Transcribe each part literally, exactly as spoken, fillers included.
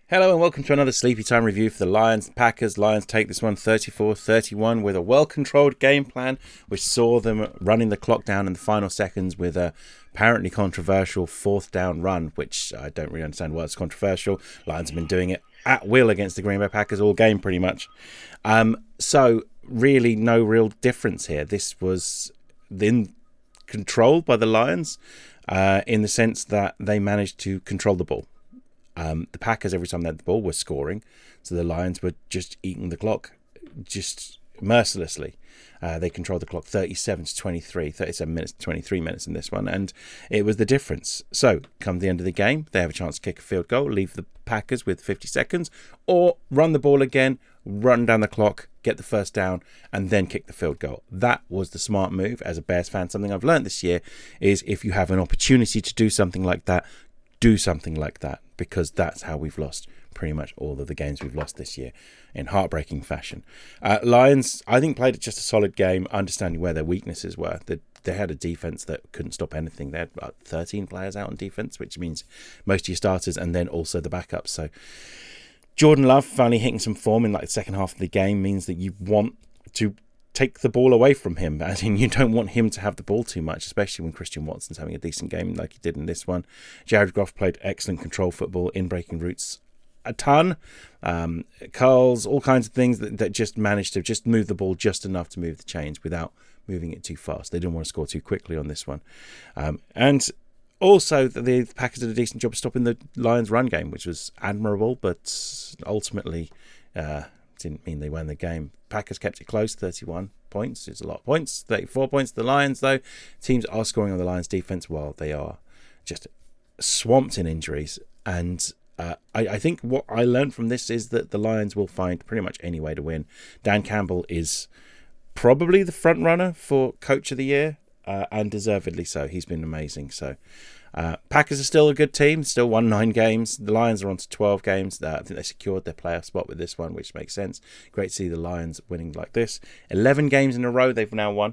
Hello and welcome to another Sleepy Time review for the Lions. Packers. Lions take this one thirty-four thirty-one with a well-controlled game plan, which saw them running the clock down in the final seconds with a apparently controversial fourth down run, which I don't really understand why it's controversial. Lions have been doing it at will against the Green Bay Packers all game pretty much. Um, so really no real difference here. This was in control by the Lions uh, in the sense that they managed to control the ball. Um, the Packers, every time they had the ball, were scoring. So the Lions were just eating the clock, just mercilessly. Uh, they controlled the clock thirty-seven to twenty-three, thirty-seven minutes to twenty-three minutes in this one. And it was the difference. So come the end of the game, they have a chance to kick a field goal, leave the Packers with fifty seconds, or run the ball again, run down the clock, get the first down, and then kick the field goal. That was the smart move. As a Bears fan, something I've learned this year is if you have an opportunity to do something like that, do something like that, because that's how we've lost pretty much all of the games we've lost this year in heartbreaking fashion. Uh, Lions, I think, played just a solid game, understanding where their weaknesses were. They, they had a defense that couldn't stop anything. They had about thirteen players out on defense, which means most of your starters and then also the backups. So Jordan Love finally hitting some form in like the second half of the game means that you want to take the ball away from him, as in you don't want him to have the ball too much, especially when Christian Watson's having a decent game like he did in this one. Jared Goff played excellent control football, in breaking routes a ton, um, curls, all kinds of things that, that just managed to just move the ball just enough to move the chains without moving it too fast. They didn't want to score too quickly on this one. Um, and also, the Packers did a decent job of stopping the Lions' run game, which was admirable, but ultimately uh, didn't mean they won the game. Packers kept it close, thirty-one points. It's a lot of points. thirty-four points to the Lions, though. Teams are scoring on the Lions' defense while they are just swamped in injuries. And uh, I, I think what I learned from this is that the Lions will find pretty much any way to win. Dan Campbell is probably the front runner for Coach of the Year, uh, and deservedly so. He's been amazing. So Uh, Packers are still a good team, still won nine games. The Lions are on to twelve games. Uh, I think they secured their playoff spot with this one, which makes sense. Great to see the Lions winning like this. eleven games in a row they've now won,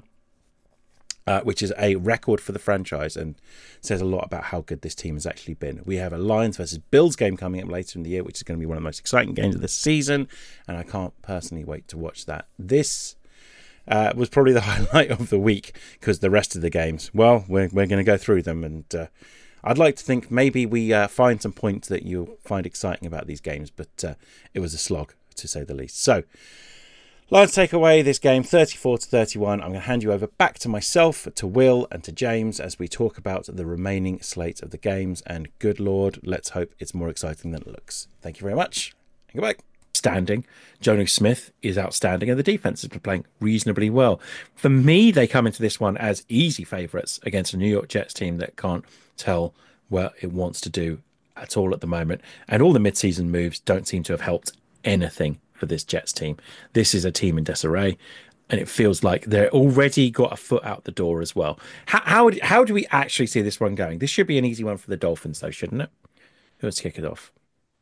uh, which is a record for the franchise and says a lot about how good this team has actually been. We have a Lions versus Bills game coming up later in the year, which is going to be one of the most exciting games of the season, and I can't personally wait to watch that. This Uh, was probably the highlight of the week, because the rest of the games, well, we're we're going to go through them, and uh, I'd like to think maybe we uh, find some points that you'll find exciting about these games, but uh, it was a slog, to say the least. So, Lions take away this game thirty-four to thirty-one. I'm going to hand you over back to myself, to Will, and to James as we talk about the remaining slate of the games, and good Lord, let's hope it's more exciting than it looks. Thank you very much, and goodbye. Standing. Jonnu Smith is outstanding, and the defense has been playing reasonably well. For me, they come into this one as easy favourites against a New York Jets team that can't tell what it wants to do at all at the moment. And all the mid-season moves don't seem to have helped anything for this Jets team. This is a team in disarray, and it feels like they're already got a foot out the door as well. How, how, how do we actually see this one going? This should be an easy one for the Dolphins, though, shouldn't it? Let's kick it off.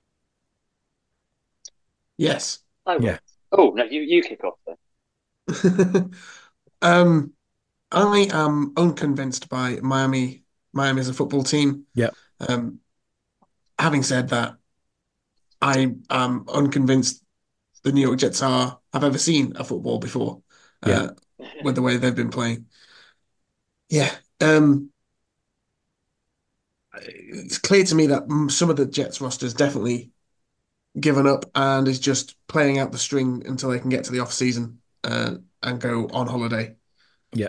Yes. I will. Yeah. Oh, no, you, you kick off then. um, I am unconvinced by Miami. Miami as a football team. Yeah. Um, having said that, I am unconvinced the New York Jets are I've ever seen a football before. Yeah. Uh, with the way they've been playing. Yeah. Um, it's clear to me that some of the Jets roster's definitely given up and is just playing out the string until they can get to the off season uh, and go on holiday. Yeah.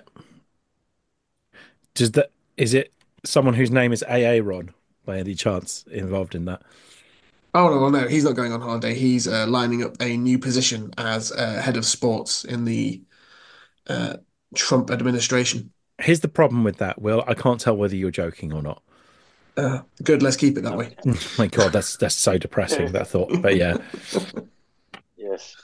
Does that is it someone whose name is A A Ron by any chance involved in that? Oh no, no, he's not going on holiday. He's uh, lining up a new position as uh, head of sports in the uh, Trump administration. Here's the problem with that, Will. I can't tell whether you're joking or not. Uh, good, let's keep it that way. My God, that's that's so depressing, that thought. But yeah. Yes.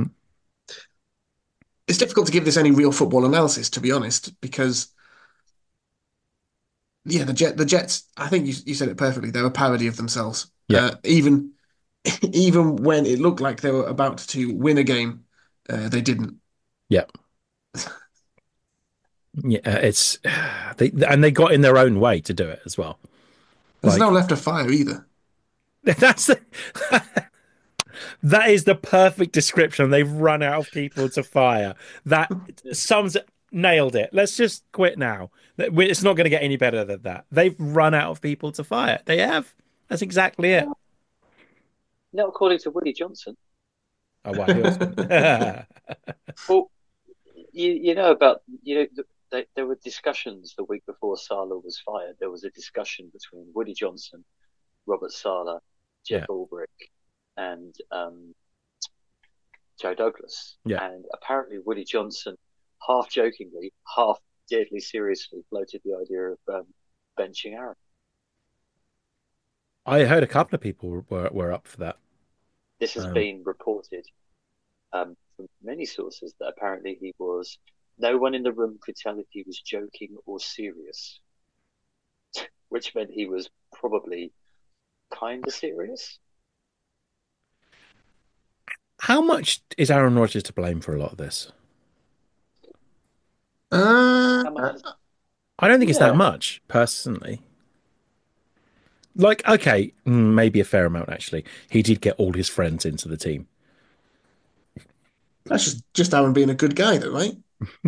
It's difficult to give this any real football analysis, to be honest, because yeah, the Jet, the Jets. I think you you said it perfectly. They're a parody of themselves. Yeah. Uh, even even when it looked like they were about to win a game, uh, they didn't. Yeah. Yeah, it's they and they got in their own way to do it as well. There's Like, no left of fire either. That's the, that is the perfect description. They've run out of people to fire. That Yeah. sums it, nailed it. Let's just quit now. It's not going to get any better than that. They've run out of people to fire. They have. That's exactly it. Well, not according to Willie Johnson. Oh, well, he also... Well, you you know about you know th- they, there were discussions the week before Sala was fired. There was a discussion between Willie Johnson, Robert Sala, Jeff Yeah, Ulbrich, and um, Joe Douglas. yeah. And apparently, Willie Johnson, half jokingly, half deadly seriously, floated the idea of um, benching Aaron. I heard a couple of people were were up for that. This has Um, been reported um, from many sources that apparently he was. No one in the room could tell if he was joking or serious, which meant he was probably kind of serious. how much is Aaron Rodgers to blame for a lot of this? Uh, How much? I don't think it's that Yeah, much, personally. Like, okay, mm, maybe a fair amount actually. He did get all his friends into the team. that's just just Aaron being a good guy, though, right?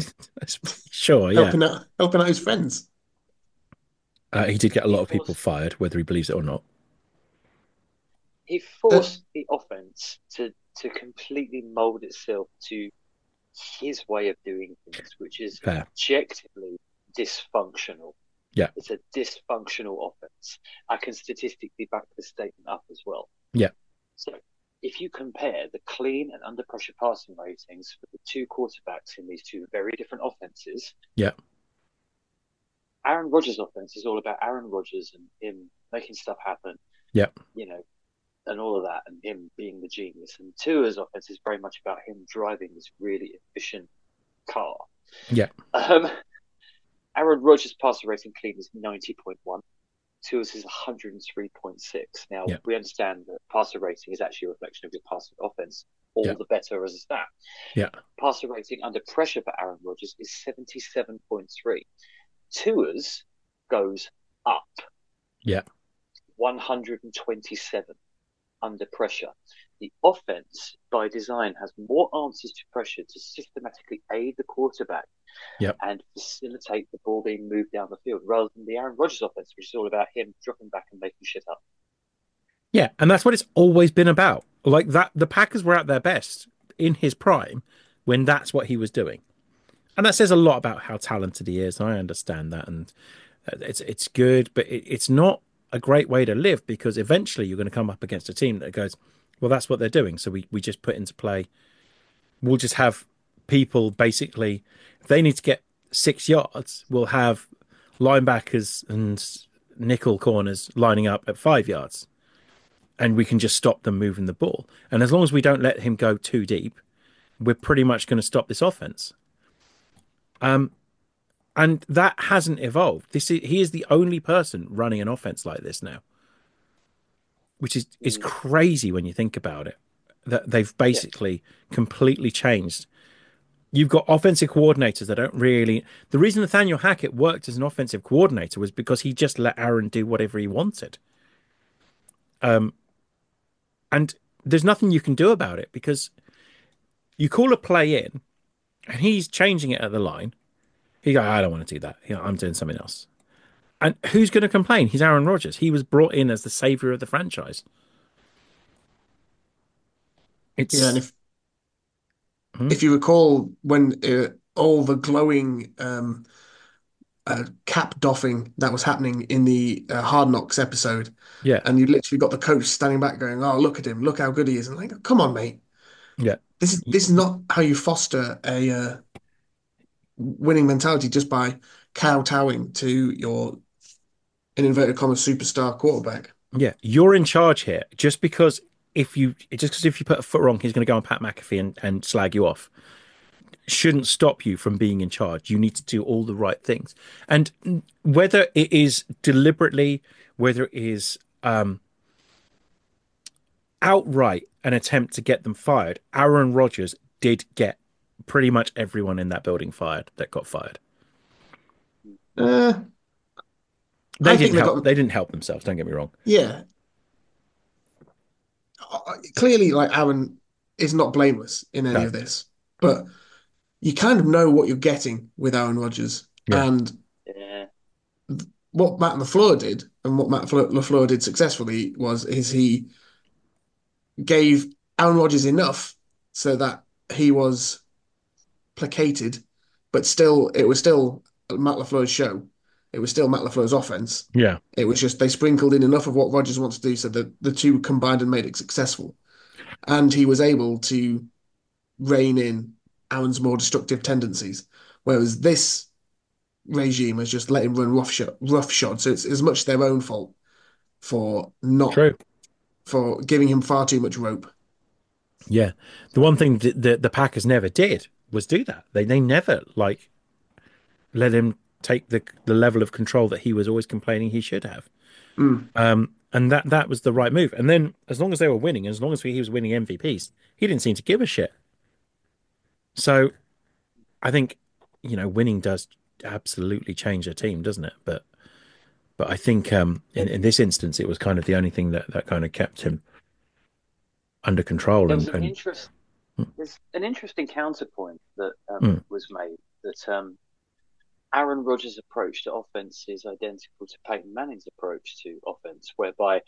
Sure, yeah. Helping out, helping out his friends. Uh, he did get a he lot of people forced fired, whether he believes it or not. he Uh, forced the offense to to completely mold itself to his way of doing things, which is Fair. objectively dysfunctional. Yeah, It's a dysfunctional offense. I can statistically back the statement up as well. yeah, So if you compare the clean and under pressure passing ratings for the two quarterbacks in these two very different offenses, yeah, Aaron Rodgers' offense is all about Aaron Rodgers and him making stuff happen, yeah, you know, and all of that, and him being the genius. And Tua's offense is very much about him driving this really efficient car. yeah, Um, Aaron Rodgers' passer rating clean is ninety point one. Tua's is one hundred three point six. Now, yeah, we understand that passer rating is actually a reflection of your passing offense, all yeah, the better as a stat. yeah, Passer rating under pressure for Aaron Rodgers is seventy-seven point three. Tua's goes up yeah, one hundred twenty-seven under pressure. The offense, by design, has more answers to pressure to systematically aid the quarterback yeah, and facilitate the ball being moved down the field, rather than the Aaron Rodgers offense, which is all about him dropping back and making shit up. yeah. And that's what it's always been about. Like that, the Packers were at their best in his prime when that's what he was doing. And that says a lot about how talented he is. I understand that, and it's it's good, but it, it's not a great way to live because eventually you're going to come up against a team that goes, well, that's what they're doing. So we, we just put into play. We'll just have people basically, if they need to get six yards, we'll have linebackers and nickel corners lining up at five yards, and we can just stop them moving the ball. And as long as we don't let him go too deep, we're pretty much going to stop this offense. Um, and that hasn't evolved. This is, he is the only person running an offense like this now, which is is Mm, crazy when you think about it. That they've yeah, basically completely changed. You've got offensive coordinators that don't really. The reason Nathaniel Hackett worked as an offensive coordinator was because he just let Aaron do whatever he wanted. Um, and there's nothing you can do about it because you call a play in and he's changing it at the line. He goes, I don't want to do that. You know, I'm doing something else. And who's going to complain? He's Aaron Rodgers. He was brought in as the savior of the franchise. yeah, and It's if hmm, if you recall when uh, all the glowing um, uh, cap doffing that was happening in the uh, Hard Knocks episode, yeah, and you literally got the coach standing back going, "Oh, look at him! Look how good he is!" And like, come on, mate, yeah. this is this is not how you foster a uh, winning mentality just by kowtowing to your in inverted commas superstar quarterback. Yeah, you're in charge here. Just because if you just because if you put a foot wrong, he's going to go on Pat McAfee and, and slag you off. Shouldn't stop you from being in charge. You need to do all the right things, and whether it is deliberately, whether it is um, outright an attempt to get them fired, Aaron Rodgers did get pretty much everyone in that building fired that got fired. Uh, They I think didn't they help. got They didn't help themselves. Don't get me wrong. yeah. clearly, like Aaron is not blameless in any No. of this, but you kind of know what you're getting with Aaron Rodgers. Yeah. And Yeah. what Matt LaFleur did, and what Matt LaFleur did successfully, was is he gave Aaron Rodgers enough so that he was placated, but still, it was still Matt LaFleur's show. It was still Matt LaFleur's offense. Yeah. It was just they sprinkled in enough of what Rodgers wants to do so that the two combined and made it successful. And he was able to rein in Aaron's more destructive tendencies. Whereas this regime has just let him run roughshod, roughshod. So it's as much their own fault for not True. for giving him far too much rope. Yeah. The one thing that the, the Packers never did was do that. They they never like let him take the the level of control that he was always complaining he should have. Mm. Um, and that that was the right move. And then as long as they were winning, as long as he was winning M V Ps, he didn't seem to give a shit. So I think, you know, winning does absolutely change a team, doesn't it? But but I think um, in, in this instance, it was kind of the only thing that, that kind of kept him under control. There And, was an and interest. There's an interesting counterpoint that um, Mm. was made that um, Aaron Rodgers' approach to offense is identical to Peyton Manning's approach to offense, whereby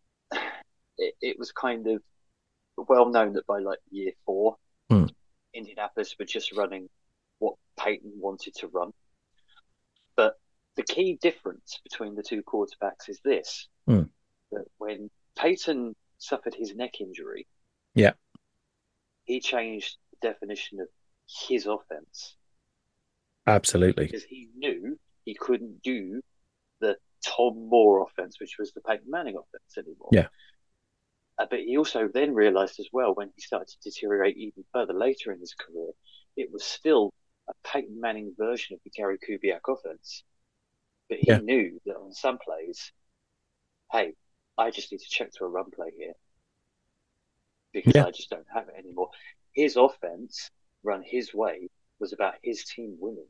it, it was kind of well known that by like year four, Mm. Indianapolis were just running what Peyton wanted to run. But the key difference between the two quarterbacks is this: Mm. that when Peyton suffered his neck injury, Yeah. he changed the definition of his offense absolutely. because he knew he couldn't do the Tom Moore offense, which was the Peyton Manning offense anymore. Yeah. Uh, but he also then realized as well, when he started to deteriorate even further later in his career, it was still a Peyton Manning version of the Gary Kubiak offense. But he Yeah. knew that on some plays, hey, I just need to check to a run play here because Yeah. I just don't have it anymore. His offense, run his way, was about his team winning.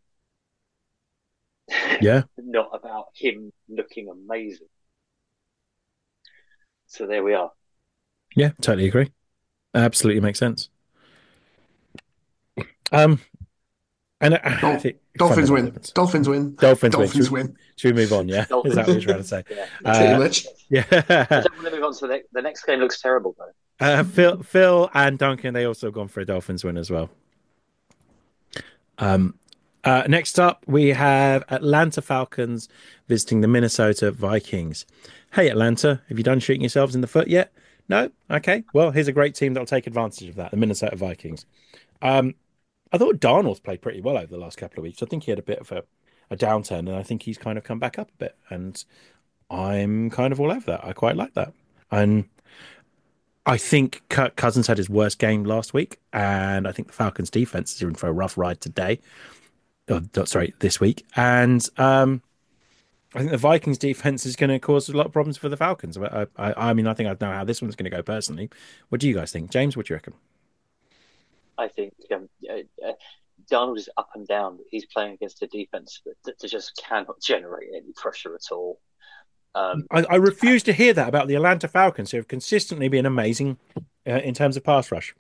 Yeah. Not about him looking amazing. So there we are. Yeah. Totally agree. Absolutely makes sense. Um, and uh, I Dol- think Dolphins win. fundamentals. Dolphins win. Dolphins, win. Dolphins Should, we- win. should we move on? Yeah. Is that what you're trying to say? Yeah. Pretty Uh, much. I Yeah. don't want to move on to the next. The next game looks terrible, though. Uh, Phil, Phil, and Duncan, they also gone for a Dolphins win as well. Um, uh, next up, we have Atlanta Falcons visiting the Minnesota Vikings. Hey, Atlanta, have you done shooting yourselves in the foot yet? No? Okay. Well, here's a great team that'll take advantage of that, the Minnesota Vikings. Um, I thought Darnold played pretty well over the last couple of weeks. I think he had a bit of a, a downturn, and I think he's kind of come back up a bit. And I'm kind of all over that. I quite like that. And I think Kirk Cousins had his worst game last week, and I think the Falcons' defense is in for a rough ride today. Oh, sorry, this week. And um, I think the Vikings' defense is going to cause a lot of problems for the Falcons. I, I, I mean, I think I know how this one's going to go personally. What do you guys think? James, what do you reckon? I think um, uh, Darnold is up and down. He's playing against a defense that, that just cannot generate any pressure at all. Um, I, I refuse to hear that about the Atlanta Falcons, who have consistently been amazing uh, in terms of pass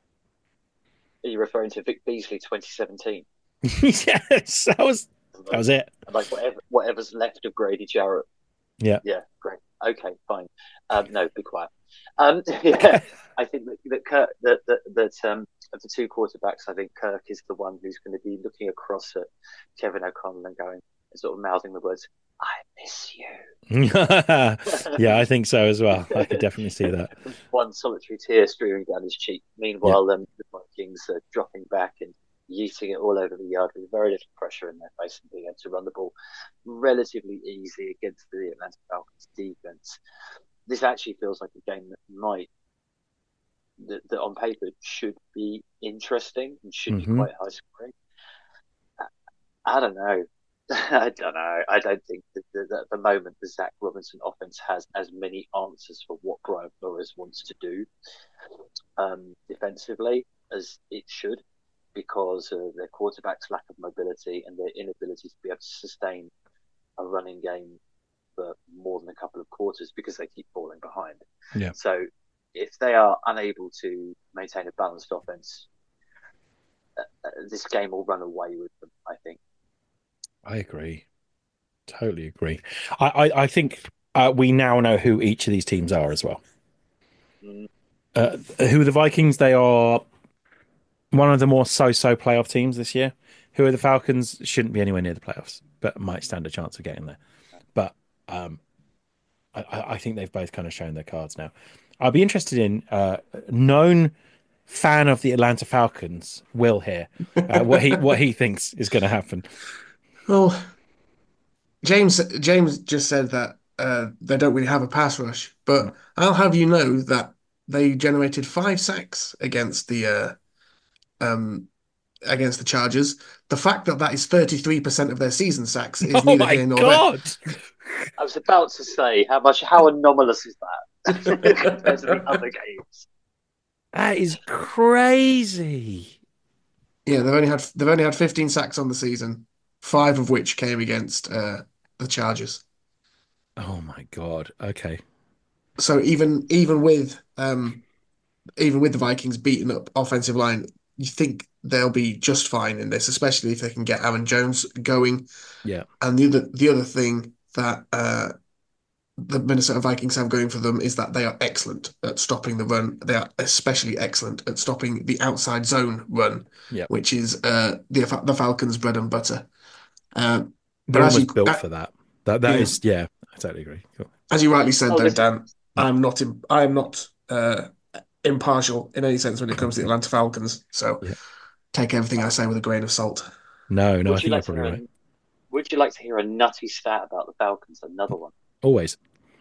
are you referring to Vic Beasley twenty seventeen? rush. Yes, that was that was it. Like whatever, whatever's left of Grady Jarrett. Yeah. Yeah, great. Okay, fine. Um, no, be quiet. Um, yeah, I think that that, Kirk, that that that um, of the two quarterbacks, I think Kirk is the one who's going to be looking across at Kevin O'Connell and going, sort of mouthing the words, "I miss you." Yeah, I think so as well. I could definitely see that. One solitary tear streaming down his cheek. Meanwhile, um, the Vikings are dropping back and yeeting it all over the yard with very little pressure in their face and being able to run the ball relatively easy against the Atlanta Falcons defense. This actually feels like a game that might, that, that on paper should be interesting and should Mhm. be quite high scoring. I, I don't know. I don't know. I don't think that, that, that at the moment the Zach Robinson offense has as many answers for what Brian Flores wants to do um, defensively as it should, because of their quarterback's lack of mobility and their inability to be able to sustain a running game for more than a couple of quarters because they keep falling behind. Yeah. So if they are unable to maintain a balanced offense, uh, uh, this game will run away with them, I think. I agree. Totally agree. I, I, I think uh, we now know who each of these teams are as well. Mm. Uh, who are the Vikings? They are one of the more so-so playoff teams this year. Who are the Falcons? Shouldn't be anywhere near the playoffs, but might stand a chance of getting there. But um, I, I think they've both kind of shown their cards now. I'll be interested in uh, known fan of the Atlanta Falcons, Will here, uh, what he what he thinks is going to happen. Well, James James just said that uh, they don't really have a pass rush, but I'll have you know that they generated five sacks against the uh, um, against the Chargers. The fact that that is thirty-three percent of their season sacks is Oh neither my here nor god! I was about to say how much how anomalous is that compared to the other games. That is crazy. Yeah, they've only had they've only had fifteen sacks on the season, five of which came against uh, the Chargers. Oh my god. Okay. So even even with um, even with the Vikings beating up offensive line, you think they'll be just fine in this, especially if they can get Aaron Jones going. Yeah. And the other the other thing that uh, the Minnesota Vikings have going for them is that they are excellent at stopping the run. They are especially excellent at stopping the outside zone run, Yeah. which is uh, the the Falcons' bread and butter. Uh, but They're as almost you built uh, for that. That that yeah. is yeah, I totally agree. Cool. as you rightly said Oh, though, listen. Dan, I'm not im- I'm not uh, impartial in any sense when it comes to the Atlanta Falcons. So Yeah. take everything I say with a grain of salt. No, no, I Would you think you're like to probably hear right. a, would you like to hear a nutty stat about the Falcons? Another one. Always.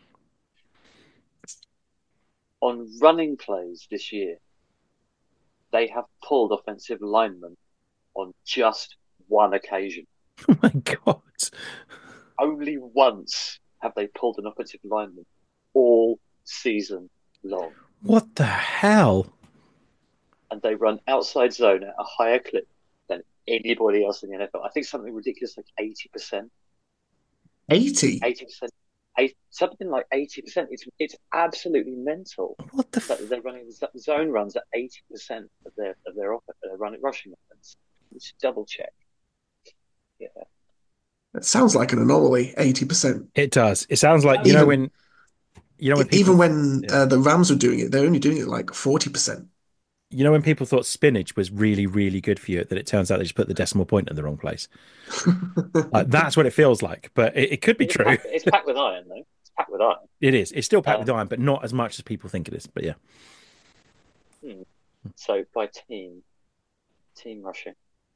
On running plays this year, they have pulled offensive linemen on just one occasion. Oh my god. Only once have they pulled an offensive lineman all season long. What the hell? And they run outside zone at a higher clip than anybody else in the N F L. I think something ridiculous like eighty percent. eighty? eighty percent. Eight, something like eighty percent. It's it's absolutely mental. What the That they're running zone runs at eighty percent of their of their offense, their running rushing offense. Let's double check. Yeah. It sounds like an anomaly, eighty percent. It does. It sounds like you Even- know when you know when people Even when yeah. uh, the Rams were doing it, they're only doing it like forty percent. you know when people thought spinach was really, really good for you, that it turns out they just put the decimal point in the wrong place. Like, that's what it feels like, but it, it could be It's true. packed, it's packed with iron, though. It's packed with iron. It is. It's still packed Um, with iron, but not as much as people think it is. But yeah. Hmm. So by team, team rushing.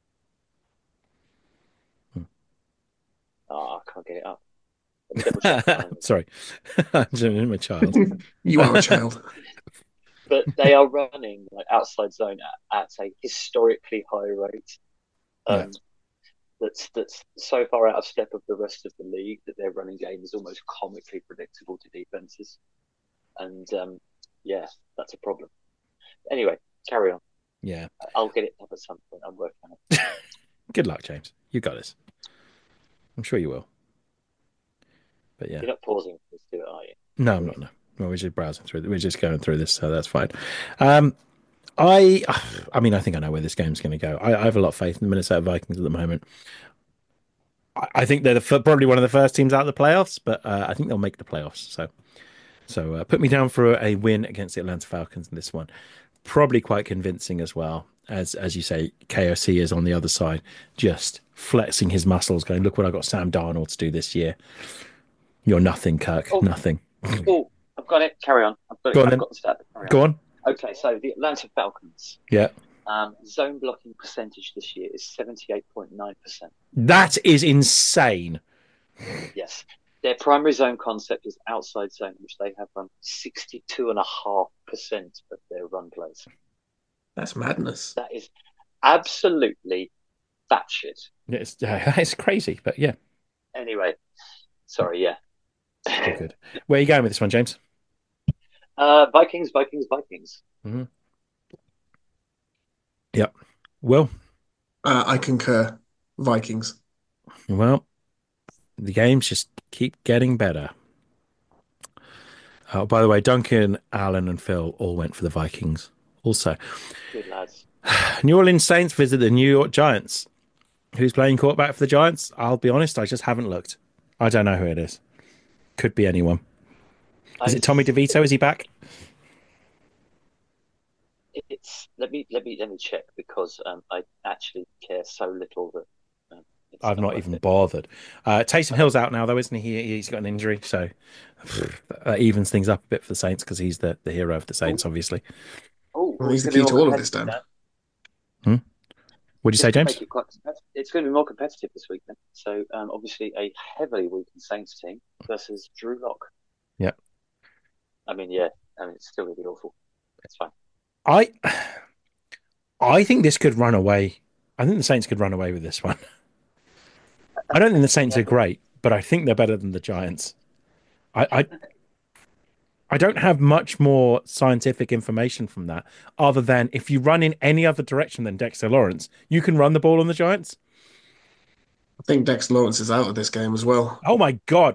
Hmm. Oh, I can't get it up. Let me double check. Sorry, I'm a child. You are a child. But they are running like outside zone at, at a historically high rate. Um, Yeah. That's that's so far out of step of the rest of the league that their running game is almost comically predictable to defenses, and um, yeah, that's a problem. Anyway, carry on. Yeah. I'll get it up at some point. I'm working on it. Good luck, James. You got this. I'm sure you will. But yeah. You're not pausing to do it, are you? No, I'm not. No, no, we're just browsing through. We're just going through this, so that's fine. Um, I, I mean, I think I know where this game's going to go. I, I have a lot of faith in the Minnesota Vikings at the moment. I, I think they're the, probably one of the first teams out of the playoffs, but uh, I think they'll make the playoffs. So, so uh, put me down for a, a win against the Atlanta Falcons in this one. Probably quite convincing as well. As as you say, K O C is on the other side, just flexing his muscles, going, "Look what I got Sam Darnold to do this year." You're nothing, Kirk. Oh. Nothing. Oh, I've got it. Carry on. I've got it. Go on, I've then. got the stat. Carry on. Go on. Okay, so the Atlanta Falcons Yeah. um, zone blocking percentage this year is seventy-eight point nine percent. That is insane. Yes. Their primary zone concept is outside zone, which they have run sixty-two point five percent of their run plays. That's madness. That is absolutely batshit. It's, uh, it's crazy, but yeah. Anyway, sorry, yeah. Still good. Where are you going with this one, James? Uh, Vikings, Vikings, Vikings. Mm-hmm. Yep. Well, Uh, I concur. Vikings. well, the games just keep getting better. Oh, by the way, Duncan, Alan, and Phil all went for the Vikings. Also, Good lads. New Orleans Saints visit the New York Giants. Who's playing quarterback for the Giants? I'll be honest, I just haven't looked. I don't know who it is. Could be anyone. Is I, it Tommy DeVito? Is he back? It's let me let me let me check because um, I actually care so little that um, it's I've not worth even it. bothered. Uh, Taysom Hill's out now, though, isn't he? he? He's got an injury, so that evens things up a bit for the Saints because he's the, the hero of the Saints, obviously. Oh, Well, oh, he's it's the going to key be to more all of this, competitive Dan. now. What'd you say, Just to James? make it quite competitive. It's going to be more competitive this weekend. So um, obviously a heavily weakened Saints team versus Drew Lock. Yeah. I mean, yeah, I mean it's still going to be awful. It's fine. I I think this could run away. I think the Saints could run away with this one. I don't think the Saints are great, but I think they're better than the Giants. I, I I don't have much more scientific information from that, other than if you run in any other direction than Dexter Lawrence, you can run the ball on the Giants. I think Dex Lawrence is out of this game as well. Oh my God.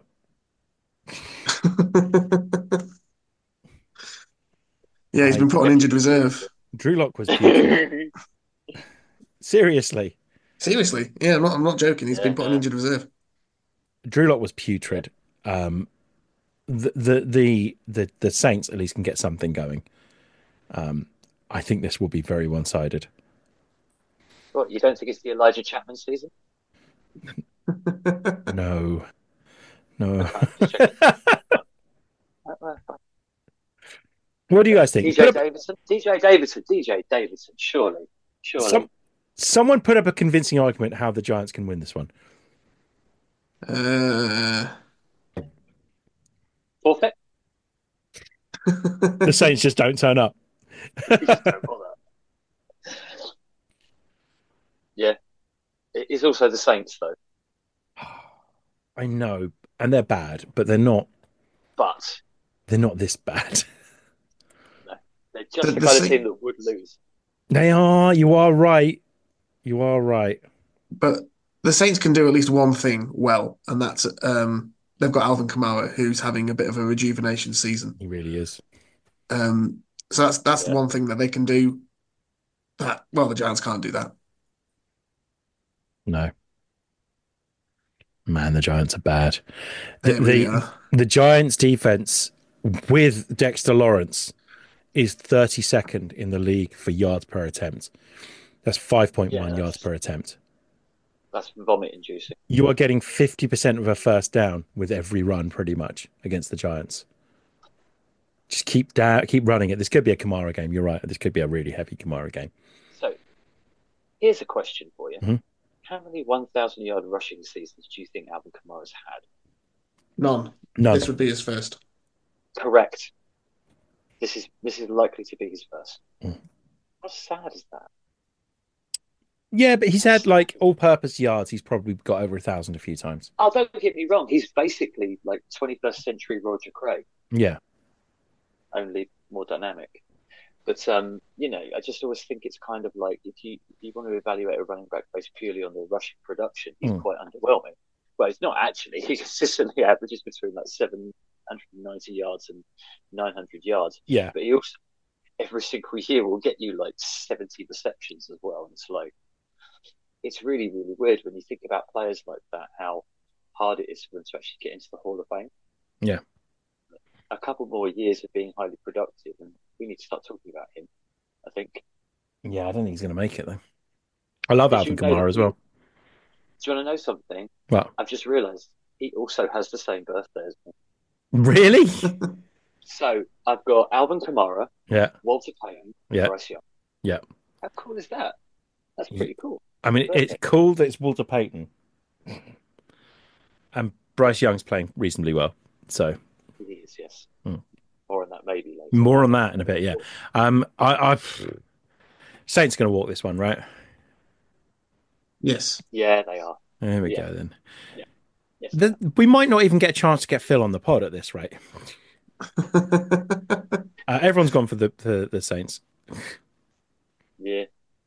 Yeah, he's I- been put on injured reserve. Drew Lock was putrid. Seriously. Seriously, yeah, I'm not. I'm not joking. He's Yeah, been put on no. injured reserve. Drew Lock was putrid. Um, the, the the the the Saints at least can get something going. Um, I think this will be very one-sided. What, you don't think it's the Elijah Chapman season? No, no. Fine, just checking. Uh, uh, fine. What do you guys think? D J Put up, Davidson, D J Davidson, D J Davidson. Surely, surely. some, someone put up a convincing argument how the Giants can win this one. Uh, Forfeit. The Saints just don't turn up. You just don't bother. Yeah, it is also the Saints though. I know, and they're bad, but they're not. But They're not this bad. no, they're just The- the, the kind of Saint- team that would lose. They are. You are right. You are right. but the Saints can do at least one thing well, and that's um, they've got Alvin Kamara, who's having a bit of a rejuvenation season. He really is. Um, so that's that's Yeah. the one thing that they can do. That well, the Giants can't do that. No. Man, the Giants are bad. They The, really the, are. the Giants defense with Dexter Lawrence is thirty-second in the league for yards per attempt. That's five point one Yeah, yards that's- per attempt. That's vomit inducing. You are getting fifty percent of a first down with every run, pretty much, against the Giants. Just keep down, keep running it. This could be a Kamara game. You're right. This could be a really heavy Kamara game. So here's a question for you: Mhm. How many one thousand yard rushing seasons do you think Alvin Kamara's had? None. None. This would be his first. Correct. This is this is likely to be his first. Mm. How sad is that? Yeah, but he's had like all-purpose yards. He's probably got over a thousand a few times. Oh, don't get me wrong. He's basically like twenty-first century Roger Craig, Yeah, only more dynamic. But um, you know, I just always think it's kind of like if you if you want to evaluate a running back based purely on the rushing production, he's Mm. quite underwhelming. Well, it's not actually. He consistently averages between like seven hundred ninety yards and nine hundred yards. yeah. But he also every single year will get you like seventy receptions as well. And it's like it's really really weird when you think about players like that, how hard it is for them to actually get into the Hall of Fame. Yeah. A couple more years of being highly productive, and we need to start talking about him. I think. Yeah, I don't think he's going to make it, though. I love Did Alvin you know Kamara that as he- well. Do you want to know something? Well, I've just realised he also has the same birthday as me. really? So I've got Alvin Kamara, Yeah. Walter Payton, and Yeah. Bryce Young. Yeah. How cool is that? That's pretty cool. I mean, it's cool that it's Walter Payton. And Bryce Young's playing reasonably well. So He is, yes. Hmm. More on that maybe later. more on that in a bit, yeah. Um, I, I've Saints going to walk this one, right? Yes. Yeah, they are. There we Yeah. go then. Yes. The, we might not even get a chance to get Phil on the pod at this rate. Uh, everyone's gone for the, the, the Saints. Yeah.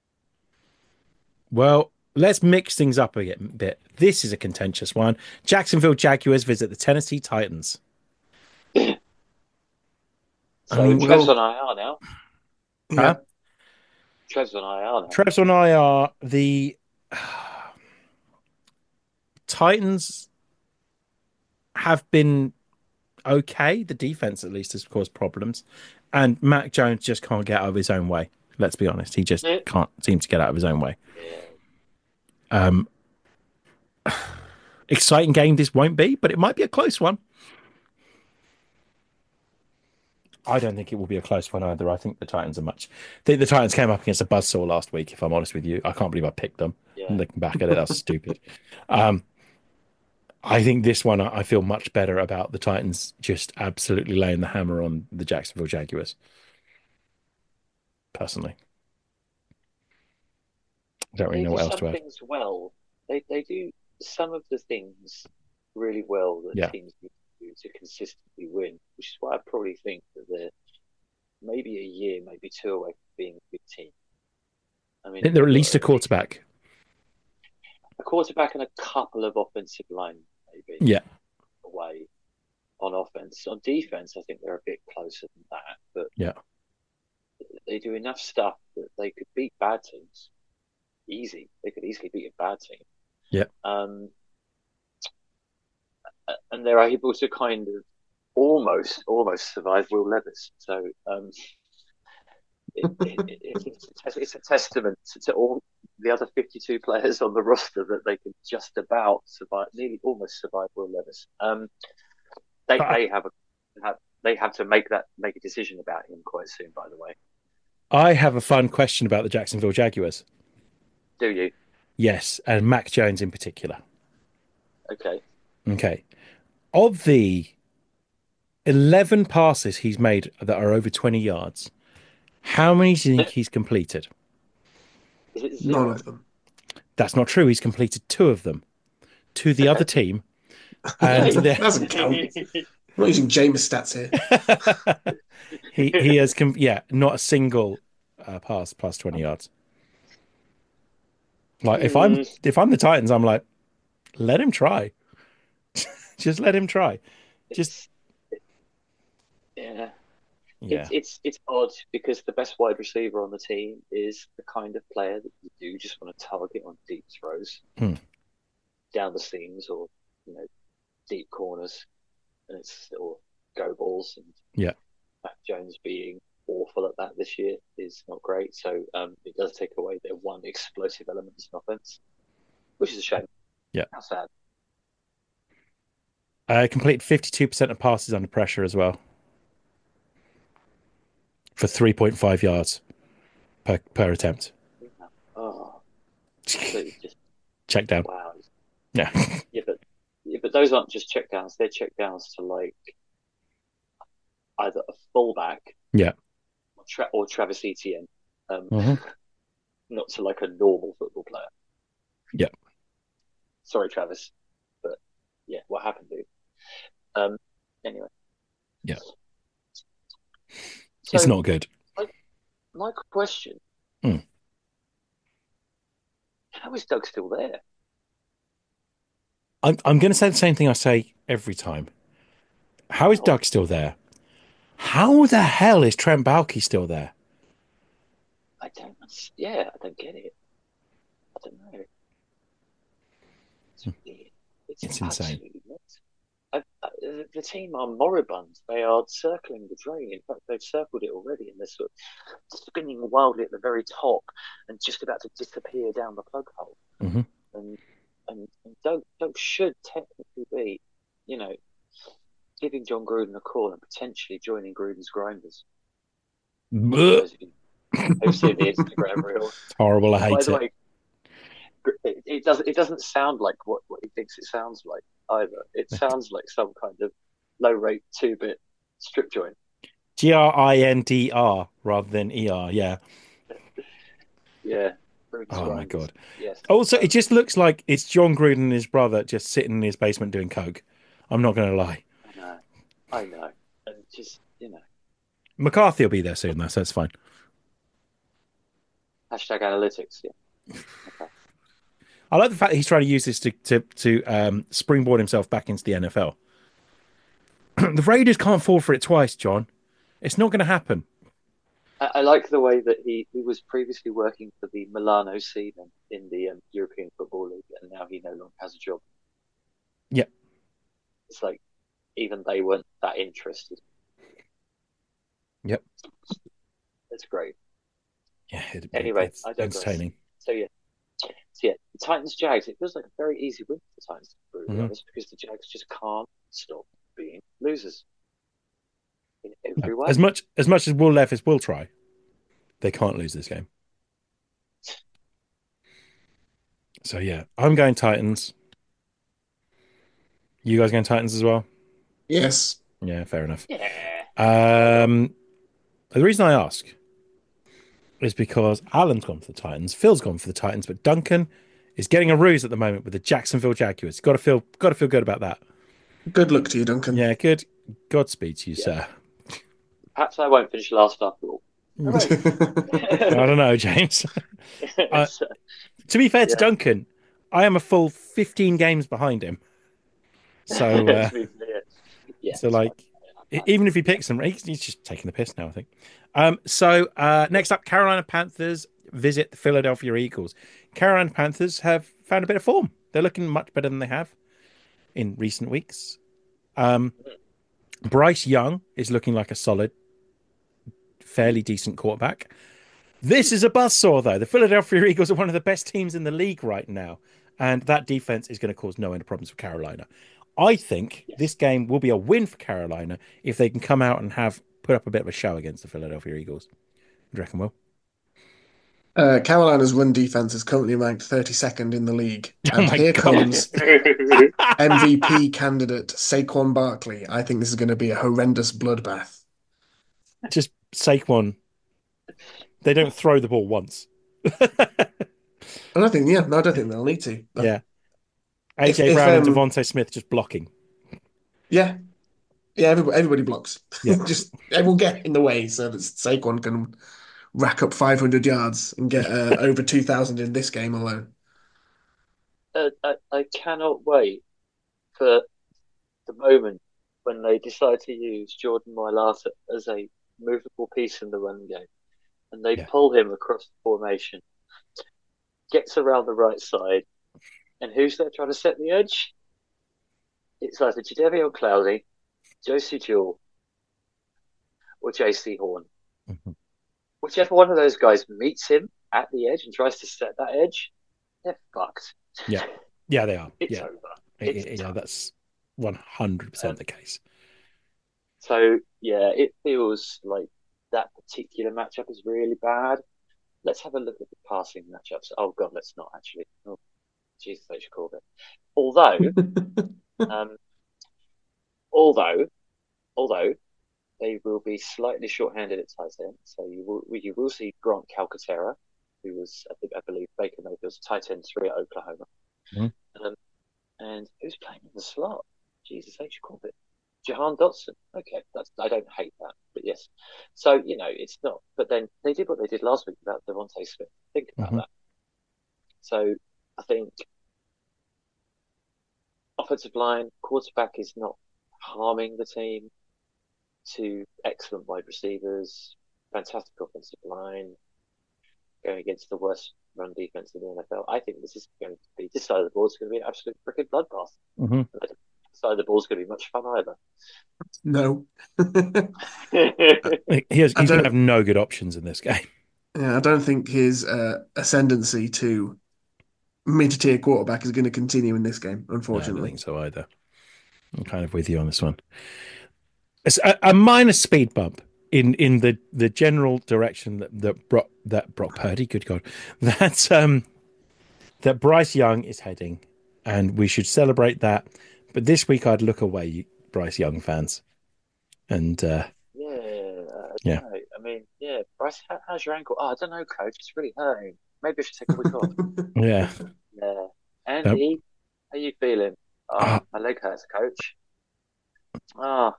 Well, let's mix things up a bit. This is a contentious one. Jacksonville Jaguars visit the Tennessee Titans. So I mean, Trev's well- on I R now. Yeah. Huh? Trev's on I R now. Trev's on I R. The Titans have been okay. The defense, at least, has caused problems. And Mac Jones just can't get out of his own way. Let's be honest. He just Yeah. can't seem to get out of his own way. Yeah. Um, exciting game this won't be, but it might be a close one. I don't think it will be a close one either. I think the Titans are much. The, the Titans came up against a buzzsaw last week, if I'm honest with you. I can't believe I picked them. Yeah. Looking back at it, that's stupid. Um, I think this one, I I feel much better about the Titans just absolutely laying the hammer on the Jacksonville Jaguars. Personally. I don't really They know do what else some to add. things well. They they do some of the things really well that Yeah. teams need to do to consistently win, which is why I probably think that they're maybe a year, maybe two away from being a big team. I I mean, think they're at they've least a got quarterback. a quarterback and a couple of offensive line, maybe Yeah. away on offense. On defense, I think they're a bit closer than that, but Yeah. they do enough stuff that they could beat bad teams. Easy. They could easily beat a bad team. Yeah. Um, and they're able to kind of almost, almost survive Will Levis. So um, it, it, it, it's, a, it's a testament to, to all the other fifty-two players on the roster that they can just about survive, nearly almost survive Will Levis. Um, they But I- they have a have, they have to make that make a decision about him quite soon. By the way, I have a fun question about the Jacksonville Jaguars. do you? Yes, and Mac Jones in particular. Okay. Okay. Of the eleven passes he's made that are over twenty yards, how many do you think he's completed? Is it None zero? of them. That's not true. He's completed two of them to the other team. And That the- doesn't count. I'm not using Jameis stats here. he he has com- yeah, not a single uh, pass past twenty yards. Like if I'm Mm. if I'm the Titans, I'm like, let him try. Just let him try. Just yeah. yeah. It's, it's it's odd because the best wide receiver on the team is the kind of player that you do just want to target on deep throws, Hmm. down the seams or you know deep corners, and it's or go balls. And Yeah. Mac Jones being awful at that this year is not great. So um, it does take away their one explosive element as an offense, which is a shame. Yeah. How sad. Uh, completed fifty-two percent of passes under pressure as well. For three point five yards per per attempt. Oh, absolutely just Check down. wow. Yeah. Yeah, but yeah, but those aren't just checkdowns. They're checkdowns to like either a fullback, Yeah. or, Tra- or Travis Etienne, um, Mhm. not to like a normal football player. Yeah. Sorry, Travis, but yeah, what happened, dude? Um. Anyway. Yeah. So It's not good. my question: Hmm. How is Doug still there? I'm I'm going to say the same thing I say every time. How is Oh. Doug still there? How the hell is Trent Baalke still there? I don't. Yeah, I don't get it. I don't know. It's weird. It's, It's insane. absolutely nuts. I, I, the team are moribund. They are circling the drain. In fact, they've circled it already, and they're sort of spinning wildly at the very top and just about to disappear down the plug hole. Mhm. And and, and Doug, Doug should technically be, you know, giving John Gruden a call and potentially joining Gruden's Grinders. Blech. Those of you who've seen the Instagram reel. It's horrible. I By hate the it. way, it, it doesn't it doesn't sound like what, what he thinks it sounds like either. It sounds like some kind of low rate two bit strip joint. G R I N D R rather than E R. Yeah. Yeah. Very Oh my described. god. Yes. Also, it just looks like it's John Gruden and his brother just sitting in his basement doing coke. I'm not going to lie. I know. I know. And just you know, McCarthy will be there soon, though, so it's fine. hashtag analytics. Yeah. Okay. I like the fact that he's trying to use this to to, to um, springboard himself back into the N F L. The Raiders can't fall for it twice, John. It's not going to happen. I, I like the way that he, he was previously working for the Milano Seamen in the um, European Football League, and now he no longer has a job. Yeah. It's like even they weren't that interested. Yep. That's great. Yeah. It, Anyway, it's I digress. entertaining. So yeah, so yeah, the Titans Jags. It feels like a very easy win for the Titans, to be brutally Mhm. honest, because the Jags just can't stop being losers in every way. As much as much as Will Levis will try, they can't lose this game. So yeah, I'm going Titans. You guys going Titans as well? Yes. Yeah, fair enough. Yeah. Um, the reason I ask is because Alan's gone for the Titans, Phil's gone for the Titans, but Duncan is getting a ruse at the moment with the Jacksonville Jaguars. Got to feel, got to feel good about that. Good luck to you, Duncan. Yeah, good. Godspeed to you, Yeah. sir. Perhaps I won't finish last after all. I don't know, James. Uh, So, to be fair to Yeah. Duncan, I am a full fifteen games behind him. So, uh, to be clear, yeah, so it's like, fine. even if he picks them, he's, he's just taking the piss now, I think. Um, so uh, next up, Carolina Panthers visit the Philadelphia Eagles. Carolina Panthers have found a bit of form. They're looking much better than they have in recent weeks. Um, Bryce Young is looking like a solid, fairly decent quarterback. This is a buzzsaw, though. The Philadelphia Eagles are one of the best teams in the league right now, and that defense is going to cause no end of problems for Carolina. I think Yes. this game will be a win for Carolina if they can come out and have put up a bit of a show against the Philadelphia Eagles. Do you reckon, Will? Uh, Carolina's run defense is currently ranked thirty-second in the league. Oh And my here God. comes M V P candidate Saquon Barkley. I think this is going to be a horrendous bloodbath. Just Saquon. They don't throw the ball once. I don't think, yeah, no, I don't think they'll need to. Yeah. A J If- if, Brown and um, Devontae Smith just blocking. Yeah. Yeah, everybody, everybody blocks. Yeah. Just everyone get in the way so that Saquon can rack up five hundred yards and get uh, over two thousand in this game alone. uh, I, I cannot wait for the moment when they decide to use Jordan Mailata as a movable piece in the run game, and they Yeah. pull him across the formation, gets around the right side, and who's there trying to set the edge? It's either Jadeveon Clowney, Josie Jewell, or J C Horn. Mhm. Whichever one of those guys meets him at the edge and tries to set that edge, they're fucked. Yeah. Yeah, they are. It's yeah. over. It- It's it- yeah, done. that's one hundred percent Um, the case. So yeah, it feels like that particular matchup is really bad. Let's have a look at the passing matchups. Oh god, let's not actually. Oh, Jesus, they should call it. Although, um, although, although they will be slightly short-handed at tight end, so you will you will see Grant Calcaterra, who was I, think, I believe Baker Mayfield's tight end three at Oklahoma, Mhm. um, and who's playing in the slot? Jesus, they should call it. Jahan Dotson. Okay, that's I don't hate that, but yes. So you know it's not. But then they did what they did last week about Devontae Smith. Think about Mhm. that. So I think offensive line, quarterback is not harming the team. Two excellent wide receivers, fantastic offensive line, going against the worst run defense in the N F L. I think this is going to be this side of the ball is going to be an absolute freaking bloodbath. Mhm. This side of the ball is going to be much fun either. No. He has, I he's going don't- to have no good options in this game. Yeah, I don't think his uh, ascendancy to mid-tier quarterback is going to continue in this game, No, I don't unfortunately. think so either. I'm kind of with you on this one. It's a, a minor speed bump in, in the, the general direction that, that Brock that Brock Purdy, good God, that um that Bryce Young is heading, and we should celebrate that. But this week, I'd look away, you Bryce Young fans, and uh, Yeah, I Yeah. don't know. I mean, yeah, Bryce, how, how's your ankle? Oh, I don't know, coach. It's really hurting. Maybe I should take a week off. yeah, Yeah. Andy, how you feeling? Oh, Ah. my leg hurts, coach. Oh.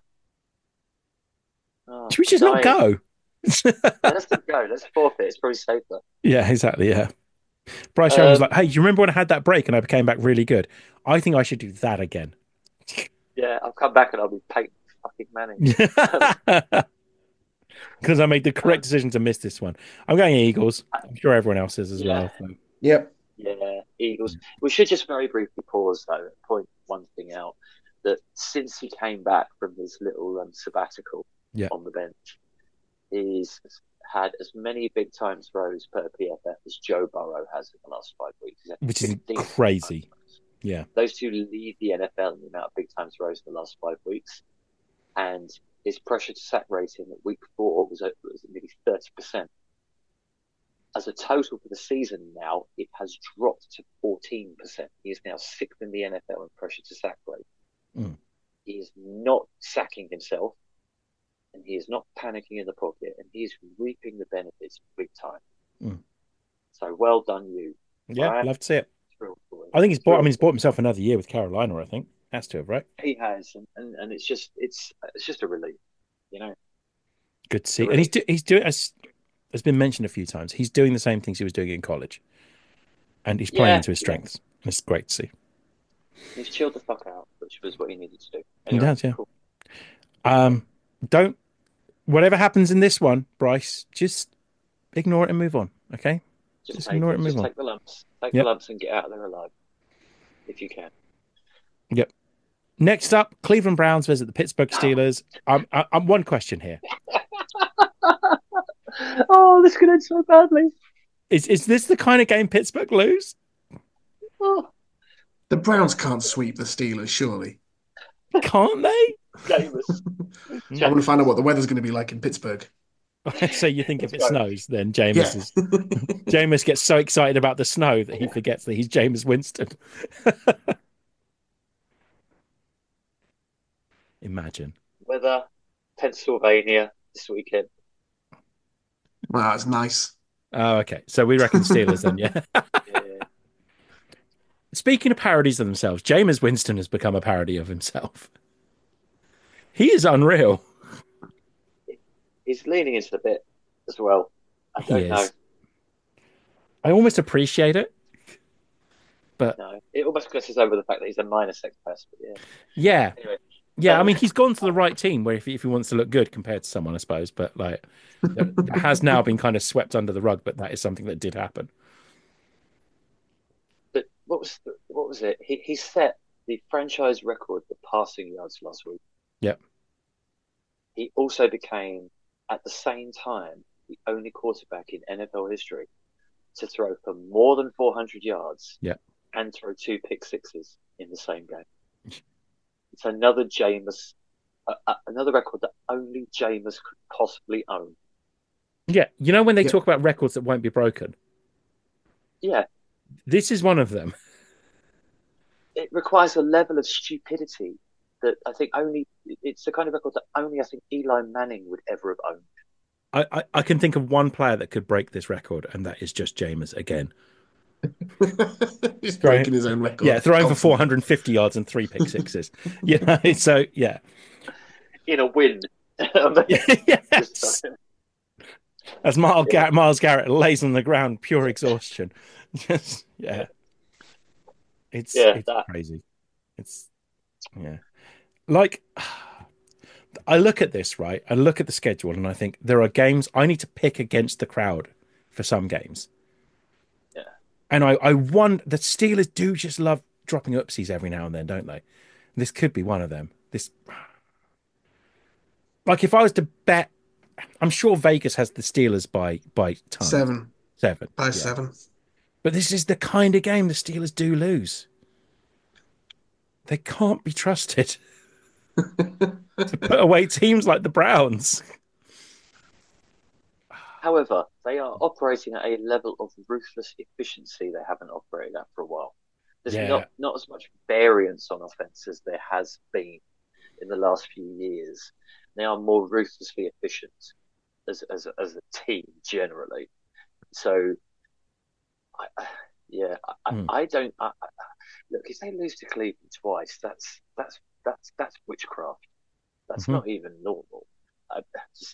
Oh, should we just not dying. go? Yeah, let's not go. Let's forfeit. It's probably safer. Yeah, exactly. Yeah. Bryce Young was Um, like, "Hey, do you remember when I had that break and I came back really good? I think I should do that again." Yeah, I'll come back and I'll be Peyton fucking Manning. because I made the correct decision to miss this one. I'm going Eagles. I'm sure everyone else is as Yeah. well. So. Yep. Yeah, Eagles. We should just very briefly pause though and point one thing out that since he came back from his little um, sabbatical Yeah. on the bench, he's had as many big time throws per P F F as Joe Burrow has in the last five weeks. He's had Which is fifteen crazy. big-time throws. Yeah. Those two lead the N F L in the amount of big time throws in the last five weeks. And his pressure to sack rating at week four was, was nearly thirty percent. As a total for the season now, it has dropped to fourteen percent. He is now sixth in the N F L in pressure to sack rate. Mm. He is not sacking himself, and he is not panicking in the pocket, and he is reaping the benefits big time. Mm. So well done, you. Yeah, right? love to see it. Thrilled for him. I think he's bought. I Thrilled mean, he's for him. bought himself another year with Carolina. I think has to have, right? He has, and, and, and it's just it's it's just a relief, you know. Good to see. Really? And he's do, he's doing as has been mentioned a few times. He's doing the same things he was doing in college, and he's playing Yeah, into his yeah. strengths. And it's great to see. He's chilled the fuck out, which was what he needed to do. He Anyway, does, yeah. cool. Um, don't whatever happens in this one, Bryce, just ignore it and move on. Okay. Just, Just take ignore it it. and Just move on. take the lumps. Take Yep. the lumps and get out of there alive, if you can. Yep. Next up, Cleveland Browns visit the Pittsburgh Steelers. I'm, I- I'm one question here. Oh, this could end so badly. Is is this the kind of game Pittsburgh lose? Oh, The Browns can't sweep the Steelers, surely. Can't they? Jameis. I want to find out what the weather's going to be like in Pittsburgh. So you think if it Let's go. snows, then Jameis Yeah. is Jameis gets so excited about the snow that he forgets that he's Jameis Winston. Imagine. Weather, Pennsylvania this weekend. Wow, that's nice. Oh, okay. So we reckon Steelers then, yeah. Yeah. Speaking of parodies of themselves, Jameis Winston has become a parody of himself. He is unreal. He's leaning into the bit as well. I He don't is. know. I almost appreciate it. No, it almost glosses over the fact that he's a minor sex pest. But yeah. Yeah. Anyway, Yeah, I Um, mean, he's gone to the right team where if he, if he wants to look good compared to someone, I suppose, but like it has now been kind of swept under the rug, but that is something that did happen. but what was the, what was it? He he set the franchise record for passing yards last week. Yep. He also became, at the same time, the only quarterback in N F L history to throw for more than four hundred yards. Yep. And throw two pick sixes in the same game. It's another Jameis, uh, uh, another record that only Jameis could possibly own. Yeah, you know when they Yeah. talk about records that won't be broken, Yeah, this is one of them. it requires a level of stupidity that I think only, it's the kind of record that only I think Eli Manning would ever have owned. I, I, I can think of one player that could break this record, and that is just Jameis again. He's Throwing- breaking his own record. Yeah, throwing for Constantly. four hundred fifty yards and three pick sixes. You know, so yeah. In a win. Yes. As Miles, Yeah. Garrett, Miles Garrett lays on the ground, pure exhaustion. Just yeah, it's Yeah, it's that. crazy. It's yeah, like I look at this right. I look at the schedule and I think there are games I need to pick against the crowd for some games. Yeah. And I I wonder the Steelers do just love dropping upsies every now and then, don't they? This could be one of them. This like if I was to bet. I'm sure Vegas has the Steelers by by ton. Seven. Seven. By yeah. seven. But this is the kind of game the Steelers do lose. They can't be trusted to put away teams like the Browns. However, they are operating at a level of ruthless efficiency they haven't operated at for a while. There's Yeah. not, not as much variance on offense as there has been in the last few years. They are more ruthlessly efficient as as as a team generally. So, I, I- yeah, I, Hmm. I don't I, I, look. If they lose to Cleveland twice, that's that's that's that's witchcraft. That's Mhm. not even normal. I just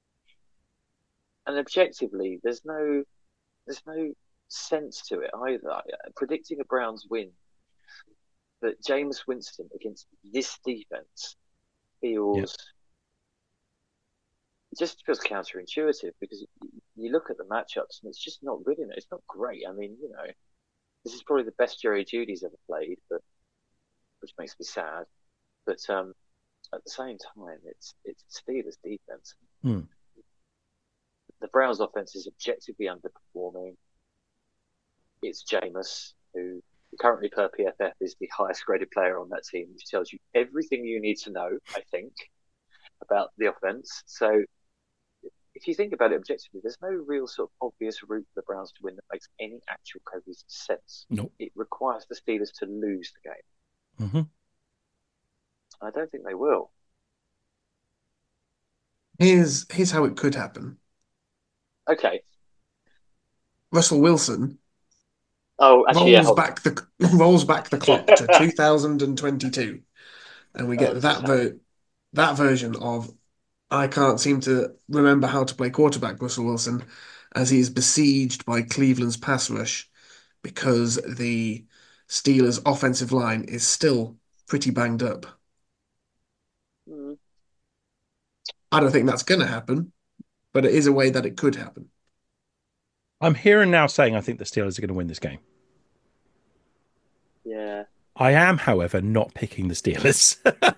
and objectively, there's no there's no sense to it either. I- Predicting a Browns win, but Jameis Winston against this defense feels it just feels counterintuitive because you look at the matchups and it's just not good enough. It's not great. I mean, you know, this is probably the best Jerry Judy's ever played, but which makes me sad. But um, at the same time, it's it's Steelers defense. Hmm. The Browns offense is objectively underperforming. It's Jameis, who currently per P F F is the highest graded player on that team, which tells you everything you need to know, I think, about the offense. So if you think about it objectively, there's no real sort of obvious route for the Browns to win that makes any actual cohesive sense. Nope. It requires the Steelers to lose the game. Mm-hmm. I don't think they will. Here's here's how it could happen. Okay. Russell Wilson Oh, actually, yeah. rolls back the rolls back the clock to two thousand twenty-two, and we Oh, get this that is ver that version of I can't seem to remember how to play quarterback, Russell Wilson, as he is besieged by Cleveland's pass rush because the Steelers' offensive line is still pretty banged up. Mm, I don't think that's going to happen, but it is a way that it could happen. I'm here and now saying I think the Steelers are going to win this game. yeah. I am, however, not picking the Steelers.